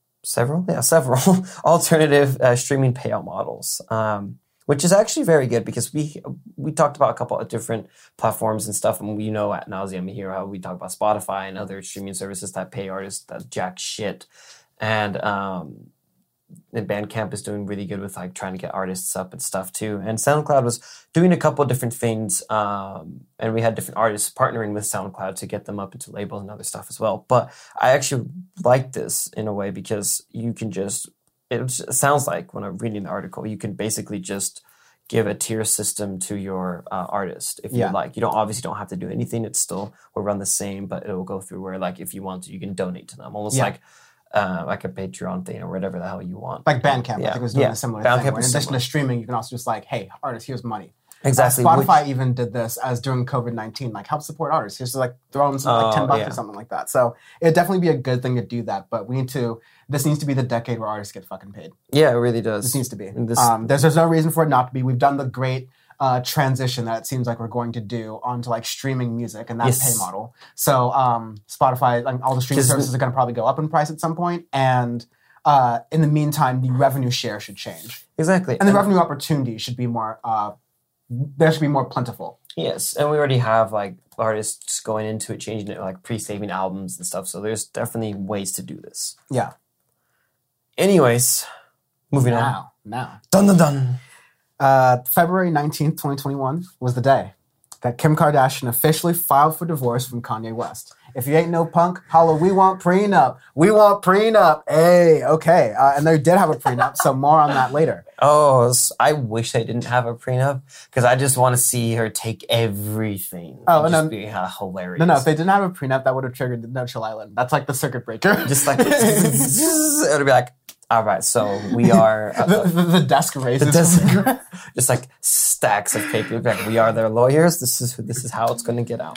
alternative streaming payout models, which is actually very good because we talked about a couple of different platforms and stuff, and we know at nauseam here how we talk about Spotify and other streaming services that pay artists that jack shit, and Bandcamp is doing really good with like trying to get artists up and stuff too. And SoundCloud was doing a couple of different things, and we had different artists partnering with SoundCloud to get them up into labels and other stuff as well. But I actually like this in a way because you can it sounds like when I'm reading the article, you can basically just give a tier system to your artist if you like. You obviously don't have to do anything. It still will run the same, but it will go through where like if you want to, you can donate to them, almost like a Patreon thing or whatever the hell you want. Like Bandcamp, I think was doing a similar Bandcamp thing. Where in is addition similar. to streaming, you can also just like, hey, artists, here's money. Exactly. Spotify even did this as during COVID-19, like help support artists. Here's like throw them some like $10 or something like that. So it'd definitely be a good thing to do that. But this needs to be the decade where artists get fucking paid. Yeah, it really does. This needs to be. There's no reason for it not to be. We've done the great transition that it seems like we're going to do onto like streaming music and that pay model. So Spotify, like all the streaming services are going to probably go up in price at some point, and in the meantime, the revenue share should change. Exactly, and the revenue opportunity should be more. There should be more plentiful. Yes, and we already have like artists going into it, changing it, like pre-saving albums and stuff. So there's definitely ways to do this. Yeah. Anyways, moving on. Now. Dun dun dun. February 19th, 2021 was the day that Kim Kardashian officially filed for divorce from Kanye West. If you ain't no punk, holla, we want prenup. We want prenup. Hey, okay. And they did have a prenup, so more on that later. Oh, I wish they didn't have a prenup because I just want to see her take everything. Oh, and no. just be hilarious. No, if they didn't have a prenup, that would have triggered the No Chill Island. That's like the circuit breaker. Just like, it would be like, all right, so we are... the desk raises. Just like stacks of paper. Like, we are their lawyers. This is how it's going to get out.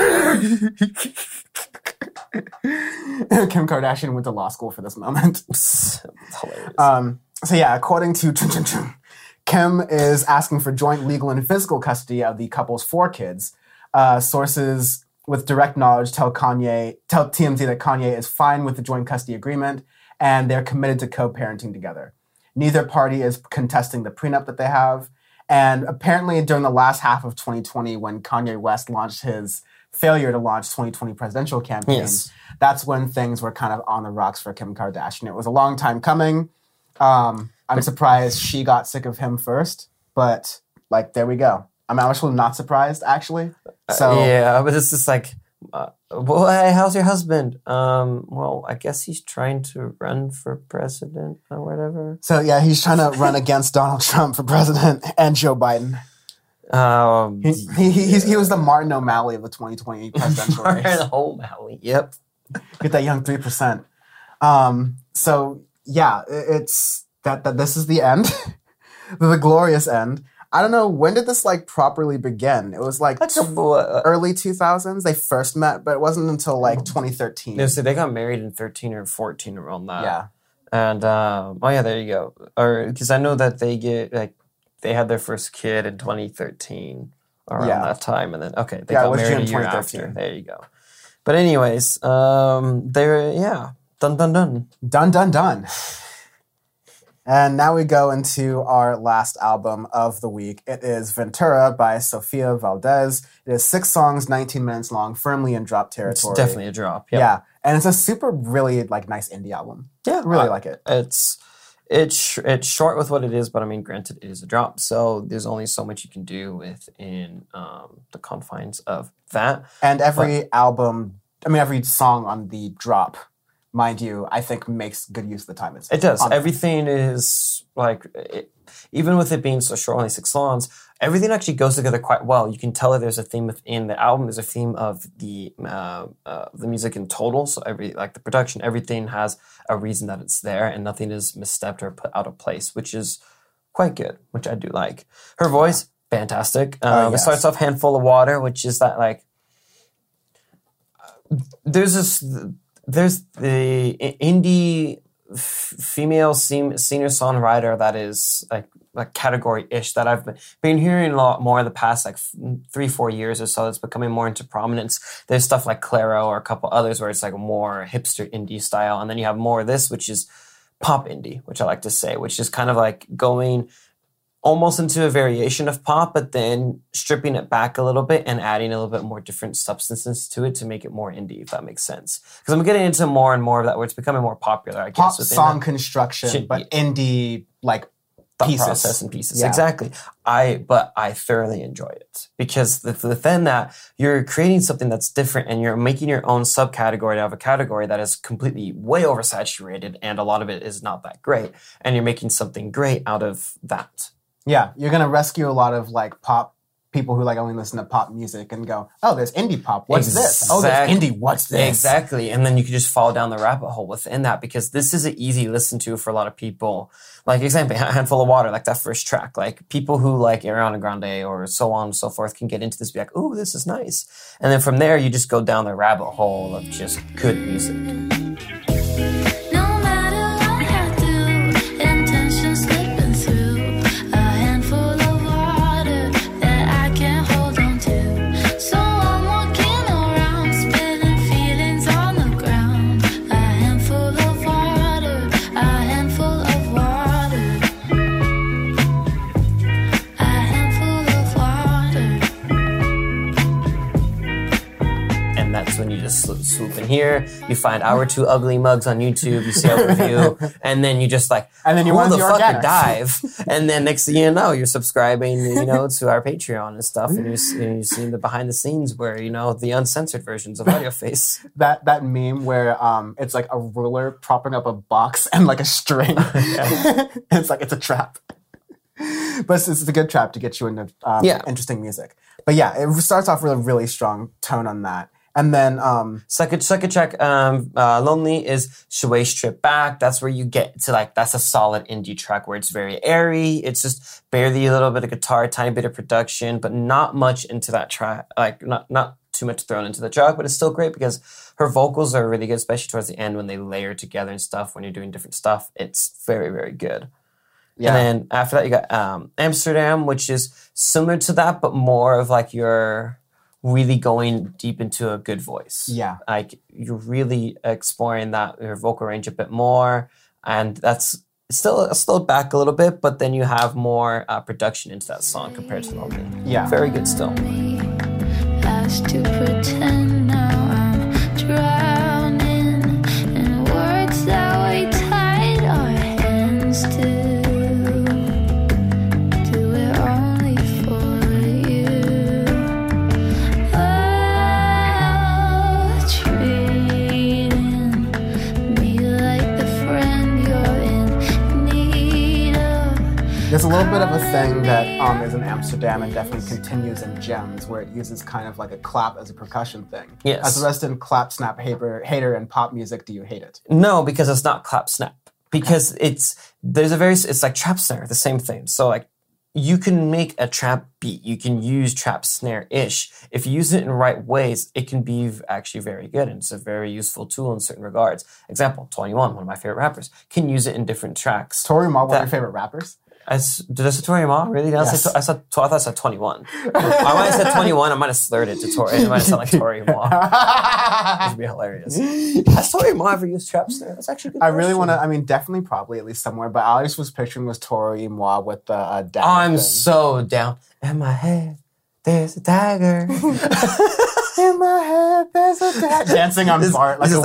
Kim Kardashian went to law school for this moment. It's hilarious. So yeah, according to Kim is asking for joint legal and physical custody of the couple's 4 kids. Sources with direct knowledge tell TMZ that Kanye is fine with the joint custody agreement and they're committed to co-parenting together. Neither party is contesting the prenup that they have. And apparently during the last half of 2020, when Kanye West launched his failure to launch 2020 presidential campaign, that's when things were kind of on the rocks for Kim Kardashian. It was a long time coming. I'm surprised she got sick of him first, but like, there we go. I'm actually not surprised, actually. So yeah, but it's just like, well, hey, how's your husband? Well, I guess he's trying to run for president or whatever. So yeah, he's trying to run against Donald Trump for president and Joe Biden. He was the Martin O'Malley of the 2020 presidential race. Martin O'Malley, yep. Get that young 3%. So yeah, it's that this is the end, the glorious end. I don't know, when did this like properly begin? It was like early 2000s they first met, but it wasn't until like 2013. No, so they got married in 13 or 14 around that. Yeah. And there you go. Or because I know that they had their first kid in 2013 around that time, and then they got married a year after. There you go. But anyways, done. Done. And now we go into our last album of the week. It is Ventura by Sofia Valdez. It is 6 songs, 19 minutes long, firmly in drop territory. It's definitely a drop. Yep. Yeah. And it's a super, really like nice indie album. Yeah. Really like it. It's short with what it is, but I mean, granted, it is a drop. So there's only so much you can do within the confines of that. And every song on the drop, mind you, I think makes good use of the time. It does. Everything is like, even with it being so short, only 6 songs, everything actually goes together quite well. You can tell that there's a theme within the album. There's a theme of the music in total. So the production, everything has a reason that it's there, and nothing is misstepped or put out of place, which is quite good, which I do like. Her voice, fantastic. It starts off Handful of Water, which is that like, there's the indie female singer-songwriter that is like a category-ish that I've been hearing a lot more in the past like 3-4 years or so. It's becoming more into prominence. There's stuff like Clairo or a couple others where it's like more hipster indie style. And then you have more of this, which is pop indie, which I like to say, which is kind of like going almost into a variation of pop, but then stripping it back a little bit and adding a little bit more different substances to it to make it more indie, if that makes sense. Because I'm getting into more and more of that where it's becoming more popular, I guess. Pop song construction, but indie, like, thought pieces. process and pieces. Yeah. Exactly. But I thoroughly enjoy it because within that, you're creating something that's different and you're making your own subcategory out of a category that is completely way oversaturated and a lot of it is not that great. And you're making something great out of that. Yeah, you're going to rescue a lot of like pop people who like only listen to pop music and go, oh, there's indie pop. What's this? Oh, there's indie. What's this? Exactly. And then you can just fall down the rabbit hole within that because this is an easy listen to for a lot of people. Like example, Handful of Water, like that first track. Like people who like Ariana Grande or so on and so forth can get into this and be like, ooh, this is nice. And then from there, you just go down the rabbit hole of just good music. When you just swoop in here, you find our two ugly mugs on YouTube, you see our review, and then you just like, and then you want the fucking dive, and then next thing you know, you're subscribing, to our Patreon and stuff, and you're seeing the behind the scenes where the uncensored versions of Audio Face. That meme where it's like a ruler propping up a box and like a string. It's like it's a trap. But it's a good trap to get you into interesting music. But yeah, it starts off with a really strong tone on that. And then second track, Lonely is Shui Strip Back. That's where you get to like, that's a solid indie track where it's very airy. It's just barely a little bit of guitar, tiny bit of production, but not much into that track. Like not too much thrown into the track, but it's still great because her vocals are really good, especially towards the end when they layer together and stuff, when you're doing different stuff. It's very, very good. Yeah. And then after that, you got Amsterdam, which is similar to that, but more of like your really going deep into a good voice. Yeah. Like you're really exploring your vocal range a bit more. And that's still slowed back a little bit, but then you have more production into that song compared to Lonely. Yeah. Very good still. Has to pretend now I'm drowning in words that we tied our hands to. There's a little bit of a thing that is in Amsterdam and definitely continues in Gems, where it uses kind of like a clap as a percussion thing. Yes. As a resident clap snap hater in pop music, do you hate it? No, because it's not clap snap. Because it's like trap snare, the same thing. So like you can make a trap beat. You can use trap snare-ish. If you use it in the right ways, it can be actually very good. And it's a very useful tool in certain regards. Example, 21, one of my favorite rappers, can use it in different tracks. Tory Ma, one of your favorite rappers? Did I say Tory Ma? Really? Yes. I thought I said 21. I might have said 21. I might have slurred it to Tory. It might have sounded like Tory Ma. This would be hilarious. Has Tory Ma ever used trap snare? That's actually a good I really question. want to, definitely probably at least somewhere, but I always was picturing was Tory Ma with the dagger. I'm thing. so down. In my head, there's a dagger. In my head, there's a dagger. Dancing on Bart like a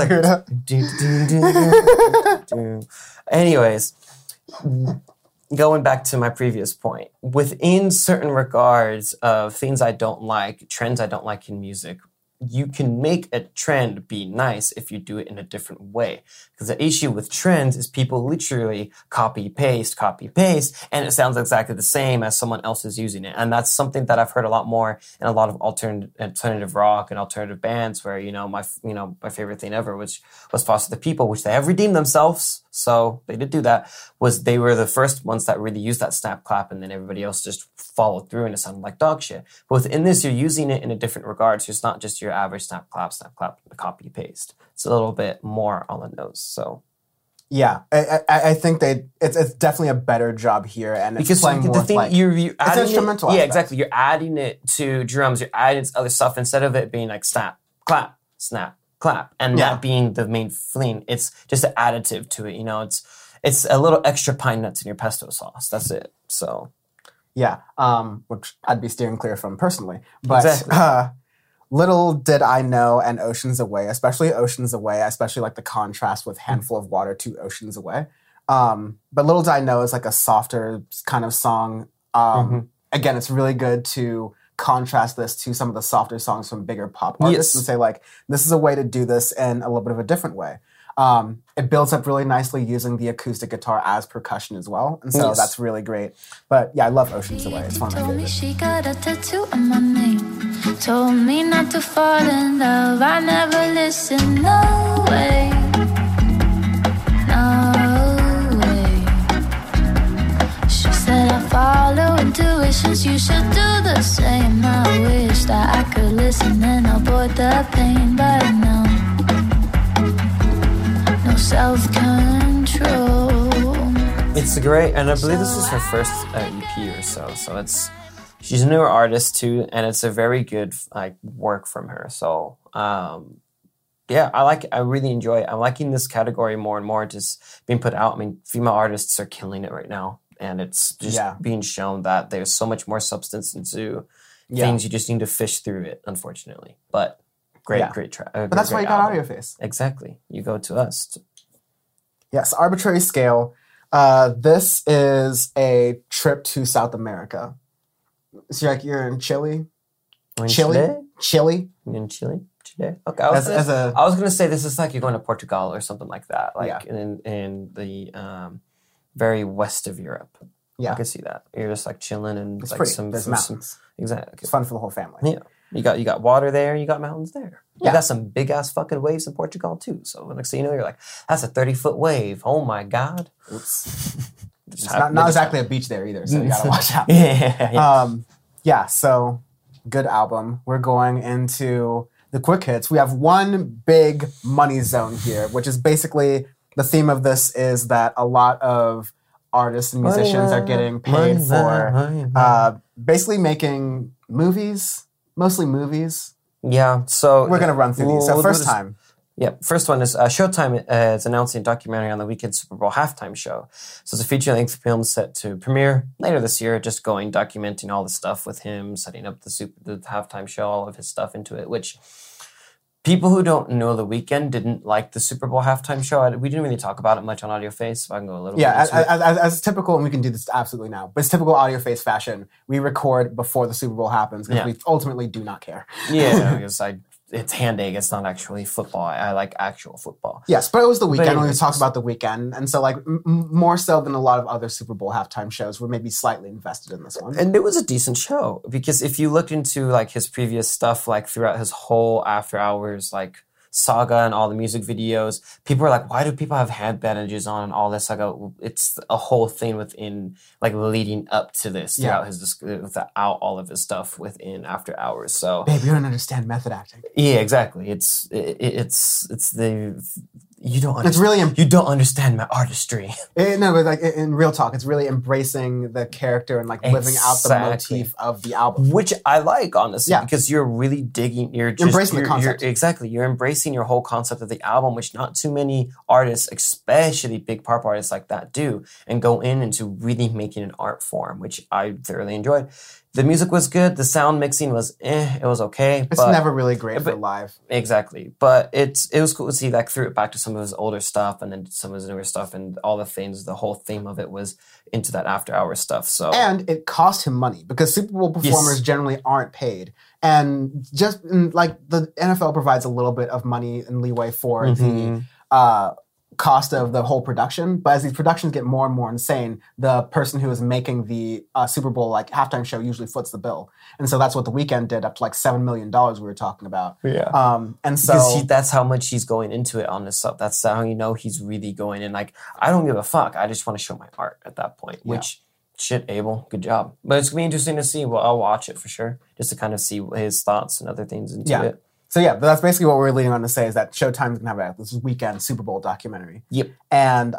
weirdo. Anyways, going back to my previous point, within certain regards of things I don't like, trends I don't like in music, you can make a trend be nice if you do it in a different way. Because the issue with trends is people literally copy, paste, and it sounds exactly the same as someone else is using it. And that's something that I've heard a lot more in a lot of alternative rock and alternative bands where, my favorite thing ever, which was Foster the People, which they have redeemed themselves. So they did do that, was they were the first ones that really used that snap clap, and then everybody else just followed through and it sounded like dog shit. But within this, you're using it in a different regard. So it's not just your average snap clap, copy, paste. It's a little bit more on the nose. So Yeah, I think it's definitely a better job here, and it's Because playing the more with, thing like, you're it's adding instrumental it, yeah, aspect. exactly. You're adding it to drums. You're adding it to other stuff instead of it being like snap, clap, snap, clap, and Yeah. that being the main thing. It's just an additive to it. You know, it's a little extra pine nuts in your pesto sauce. That's it. So Yeah, which I'd be steering clear from personally. But Exactly. little did I know, and Oceans Away, especially like the contrast with Handful of Water to Oceans Away. But little did I know is like a softer kind of song. Again, it's really good to contrast this to some of the softer songs from bigger pop artists Yes. and say, like, this is a way to do this in a little bit of a different way. It builds up really nicely using the acoustic guitar as percussion as well. And so Yes. that's really great. But yeah, I love Oceans Away. It's one of my Told me favorites. she got a tattoo of my name. Told me not to fall in love. I never listened. No way. No way. She said I follow intuitions. You should do the same. I wish that I could listen and avoid the pain, but no. No self-control. it's great, and I believe this is her first EP or so. So she's a newer artist too, and it's a very good like work from her. So yeah, I really enjoy it. I'm liking this category more and more, just being put out. I mean, female artists are killing it right now, and it's just Yeah. being shown that there's so much more substance into Yeah. things. You just need to fish through it, unfortunately. But great, Yeah. great track. But that's why you got Audio Face. Exactly. You go to us. Yes, Arbitrary Scale. This is a trip to South America. So you're in Chile? We're in Chile? Chile? You're in Chile? Chile? Okay. I was gonna say this is like you're going to Portugal or something like that. Like Yeah. in the very west of Europe. Yeah. I can see that. You're just like chilling and It's like pretty. some There's some- mountains. exactly. It's fun for the whole family. Yeah. You got water there, you got mountains there. Yeah. You got some big ass fucking waves in Portugal too. So next thing you know, you're like, that's a 30-foot wave. Oh my god. Oops. Just It's happened- not exactly a beach there either, so you gotta watch out. yeah. Yeah, so good album. We're going into the quick hits. We have one big money zone here, which is basically the theme of this is that a lot of artists and musicians are getting paid for basically making movies, mostly movies. Yeah, so We're gonna run through these. So we'll do first this- time, Yeah, first one is Showtime is announcing a documentary on the weekend Super Bowl halftime show. So it's a feature-length film set to premiere later this year, just documenting all the stuff with him, setting up the halftime show, all of his stuff into it, which people who don't know The Weeknd didn't like the Super Bowl halftime show. We didn't really talk about it much on Audio Face, so I can go a little yeah, bit into it. as typical, and we can do this absolutely now, but it's typical Audio Face fashion. We record before the Super Bowl happens because Yeah. we ultimately do not care. Yeah, because it's hand egg. It's not actually football. I like actual football. Yes, but it was the weekend when we anyways, talked about the weekend, and so like more so than a lot of other Super Bowl halftime shows, we're maybe slightly invested in this one. And it was a decent show because if you look into like his previous stuff, like throughout his whole After Hours like saga and all the music videos, people are like, why do people have hand bandages on and all this? I go, it's a whole thing within like leading up to this throughout without all of his stuff within After Hours. So Babe, you don't understand method acting. yeah, exactly. It's the you don't understand. It's really you don't understand my artistry. No, but like in real talk, it's really embracing the character and like living out the Exactly. motif of the album. Which I like, honestly, Yeah. because you're really digging. You're just, Embracing the you're- concept. Exactly. You're embracing your whole concept of the album, which not too many artists, especially big pop artists like that, do, and go into really making an art form, which I thoroughly enjoyed. The music was good. The sound mixing was it was okay. It's but never really great for but- live. Exactly, but it was cool to see like threw it back to some of his older stuff and then some of his newer stuff and all the things. The whole theme of it was into that After Hours stuff. So And it cost him money because Super Bowl performers Yes. generally aren't paid. And just like the NFL provides a little bit of money and leeway for Mm-hmm. the cost of the whole production. But as these productions get more and more insane, the person who is making the Super Bowl like halftime show usually foots the bill. And so that's what The Weeknd did, up to like $7 million we were talking about. Yeah. And so because that's how much he's going into it on this stuff. That's how you know he's really going in. Like, I don't give a fuck. I just want to show my art at that point. Which, shit, Abel, good job. But it's gonna be interesting to see. Well, I'll watch it for sure, just to kind of see his thoughts and other things into Yeah. it. So yeah, but that's basically what we're leading on to say is that Showtime's gonna have this weekend Super Bowl documentary. Yep. And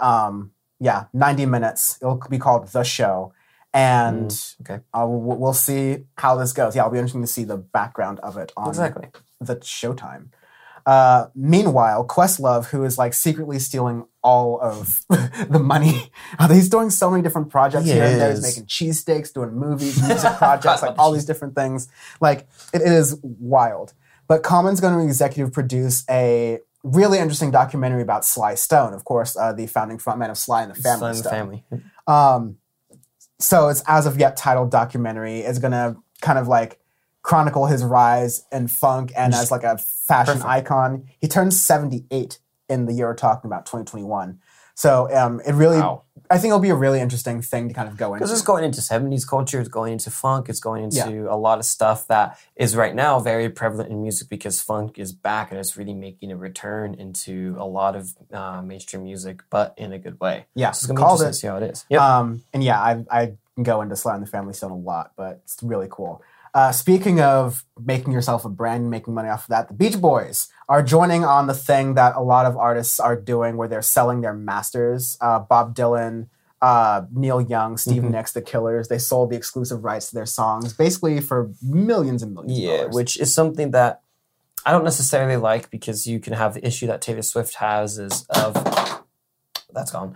90 minutes. It'll be called The Show. And Okay. we'll see how this goes. Yeah, it'll be interesting to see the background of it on Exactly. the Showtime. Meanwhile, Questlove, who is like secretly stealing all of the money, he's doing so many different projects He here and there. is. He's making cheesesteaks, doing movies, music projects, like all these different things. Like it is wild. But Common's going to executive produce a really interesting documentary about Sly Stone, of course, the founding frontman of Sly and the Family Sly and the Stone. Family. So it's as of yet titled documentary. It's going to kind of like chronicle his rise in funk and as like a fashion icon. He turned 78 in the year we're talking about, 2021. So it really, Wow. I think it'll be a really interesting thing to kind of go into. Because it's going into 70s culture, it's going into funk, it's going into a lot of stuff that is right now very prevalent in music because funk is back and it's really making a return into a lot of mainstream music, but in a good way. Yeah, So it's going to be called interesting it. to see how it is. Yep. And yeah, I can go into Sly and the Family Stone a lot, but it's really cool. Speaking of making yourself a brand and making money off of that, the Beach Boys are joining on the thing that a lot of artists are doing where they're selling their masters. Bob Dylan, Neil Young, Stevie Nicks, The Killers, they sold the exclusive rights to their songs basically for millions and millions of dollars. Which is something that I don't necessarily like because you can have the issue that Taylor Swift has is of... That's gone.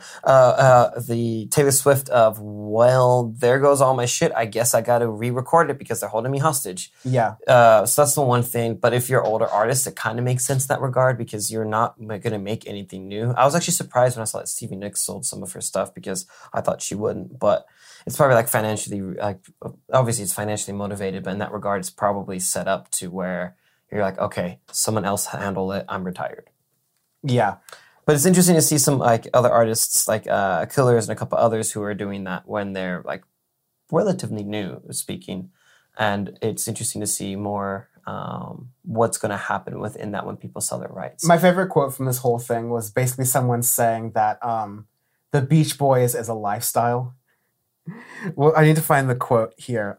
The Taylor Swift of, well, there goes all my shit. I guess I got to re-record it because they're holding me hostage. Yeah. So that's the one thing. But if you're older artists, it kind of makes sense in that regard because you're not going to make anything new. I was actually surprised when I saw that Stevie Nicks sold some of her stuff because I thought she wouldn't. But it's probably like financially, like obviously it's financially motivated, but in that regard, it's probably set up to where you're like, okay, someone else handle it. I'm retired. Yeah. But it's interesting to see some like other artists like Killers and a couple others who are doing that when they're like relatively new speaking. And it's interesting to see more what's going to happen within that when people sell their rights. My favorite quote from this whole thing was basically someone saying that the Beach Boys is a lifestyle. Well, I need to find the quote here.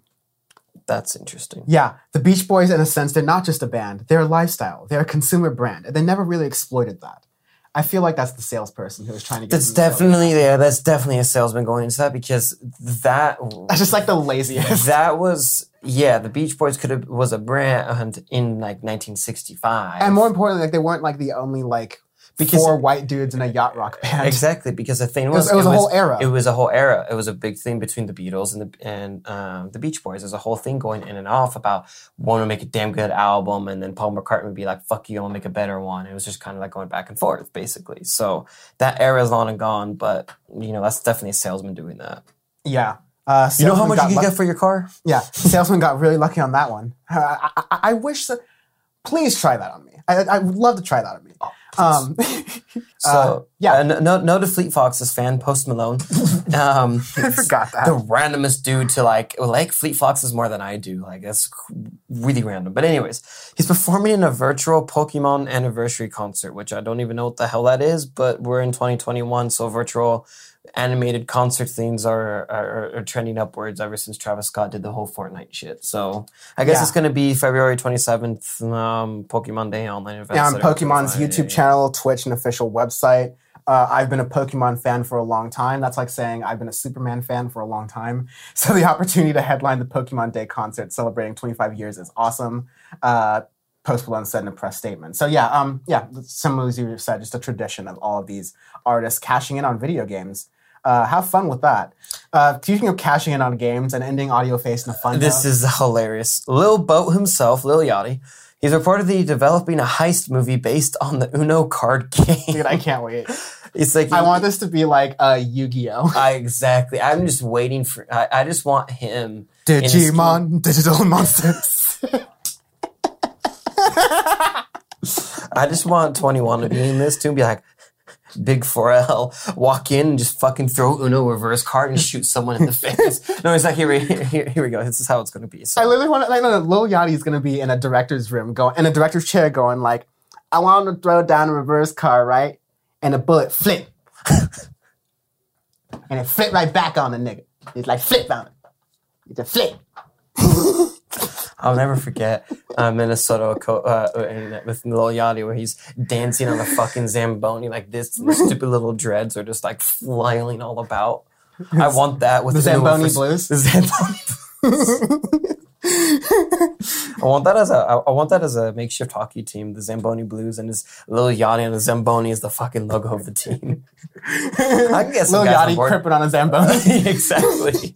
That's interesting. Yeah, the Beach Boys, in a sense, they're not just a band. They're a lifestyle. They're a consumer brand. And they never really exploited that. I feel like that's the salesperson who was trying to get That's them to sell definitely that's definitely a salesman going into that because that That's just like the laziest. that was the Beach Boys was a brand in like 1965. And more importantly, like they weren't like the only like Because- four white dudes in a yacht rock band. Exactly, because the thing was was a whole era. It was a whole era. It was a big thing between the Beatles and the Beach Boys. There's a whole thing going in and off about want to make a damn good album, and then Paul McCartney would be like, "Fuck you, I'll make a better one." It was just kind of like going back and forth, basically. So that era is long and gone, but that's definitely a salesman doing that. Yeah. You know how much you can lucky. get for your car? Yeah, salesman got really lucky on that one. I wish that. Please try that on me. I would love to try that on me. No to Fleet Foxes fan, Post Malone. I forgot that. The randomest dude to like Fleet Foxes more than I do. Like that's really random. But anyways, he's performing in a virtual Pokemon anniversary concert, which I don't even know what the hell that is. But we're in 2021, so virtual animated concert themes are trending upwards ever since Travis Scott did the whole Fortnite shit. So I guess it's going to be February 27th, Pokemon Day online events. Yeah, on Pokemon's YouTube channel, Twitch, and official website. I've been a Pokemon fan for a long time. That's like saying I've been a Superman fan for a long time. So the opportunity to headline the Pokemon Day concert celebrating 25 years is awesome. Post Malone said in a press statement. So similar as you said, just a tradition of all of these artists cashing in on video games. Have fun with that. Speaking of cashing in on games and ending Audio Face in a fun This note, is hilarious. Lil Boat himself, Lil Yachty, he's reportedly developing a heist movie based on the Uno card game. dude, I can't wait. It's like I want this to be like Yu-Gi-Oh! Exactly. I'm just waiting for. I just want him. in his- Digimon, Digital Monsters. I just want 21 to be in this too and be like, Big 4L, walk in and just fucking throw Uno reverse card and shoot someone in the face. No, it's like, here we go. This is how it's going to be. So. I literally want to, Lil Yachty is going to be in a director's room, in a director's chair going like, I want to throw down a reverse card, right? And a bullet flip. And it flip right back on the nigga. It's like flip on it. It's a flip. I'll never forget Minnesota with Lil Yachty where he's dancing on the fucking Zamboni like this. And the stupid little dreads are just like flailing all about. I want that with The Zamboni Blues? The Zamboni Blues. I want that as a makeshift hockey team, the Zamboni Blues, and his Lil Yachty and the Zamboni is the fucking logo of the team. I can get some Lil guys on Yachty board. cripping on a Zamboni. Exactly.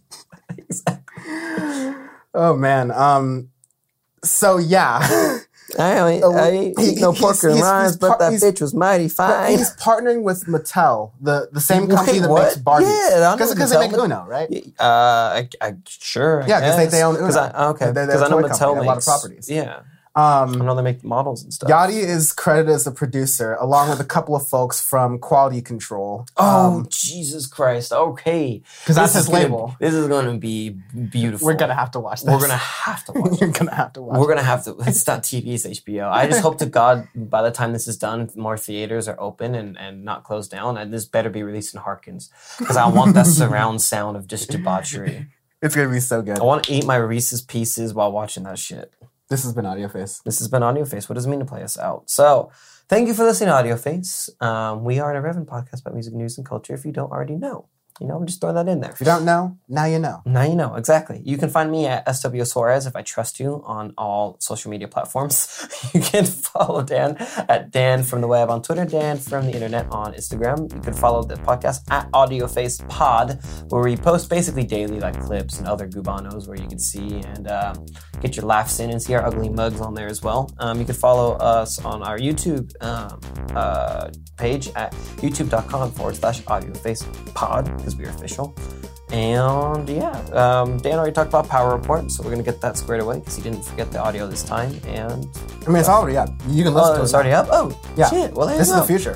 Oh man. So yeah. I eat no pork and rinds, but that bitch was mighty But fine. he's partnering with Mattel, the same company that what? makes Barbie. Yeah, I know Because they Mattel. make Uno, right? Sure. Yeah, because they own Uno. Because I know They're a toy company, Mattel they have a lot of makes properties. Yeah, I know they make the models and stuff. Yachty is credited as the producer, along with a couple of folks from Quality Control. Oh, Jesus Christ. Okay. 'Cause that's This his is gonna- label. This is going to be beautiful. We're gonna have to watch this. We're going to have to watch You're it. gonna have to watch. We're going to have to. It's not TV, it's HBO. I just hope to God by the time this is done, more theaters are open and not closed down. And this better be released in Harkins. Because I want that surround sound of just debauchery. It's gonna be so good. I want to eat my Reese's Pieces while watching that shit. This has been Audio Face. This has been Audio Face. What does it mean to play us out? So, thank you for listening to Audio Face. We are an irreverent podcast about music, news, and culture. If you don't already know, I'm just throwing that in there. If you don't know, now you know. Now you know, exactly. You can find me at SW Suarez if I trust you on all social media platforms. You can follow Dan at Dan from the Web on Twitter, Dan from the Internet on Instagram. You can follow the podcast at Audio Face Pod, where we post basically daily like clips and other gubanos where you can see and get your laughs in and see our ugly mugs on there as well. You can follow us on our YouTube page at youtube.com/AudioFacePod because we are official. And yeah, Dan already talked about Power Report, so we're going to get that squared away because he didn't forget the audio this time. And I mean, it's already up. You can listen to it. it's already up? Oh, Yeah. shit. Well, there This you is go. the future.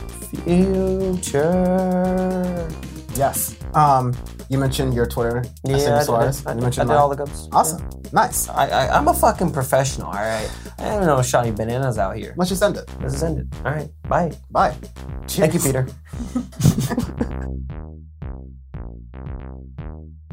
Future. Yes. You mentioned your Twitter, Yeah, SM I Suarez. did. You mentioned I did mine. all the gubs. Awesome. Nice. I'm a fucking professional, all right? I don't know Shawty Bananas out here. Let's just end it. This is ended. All right. Bye. Bye. Thank you, Cheers. Peter.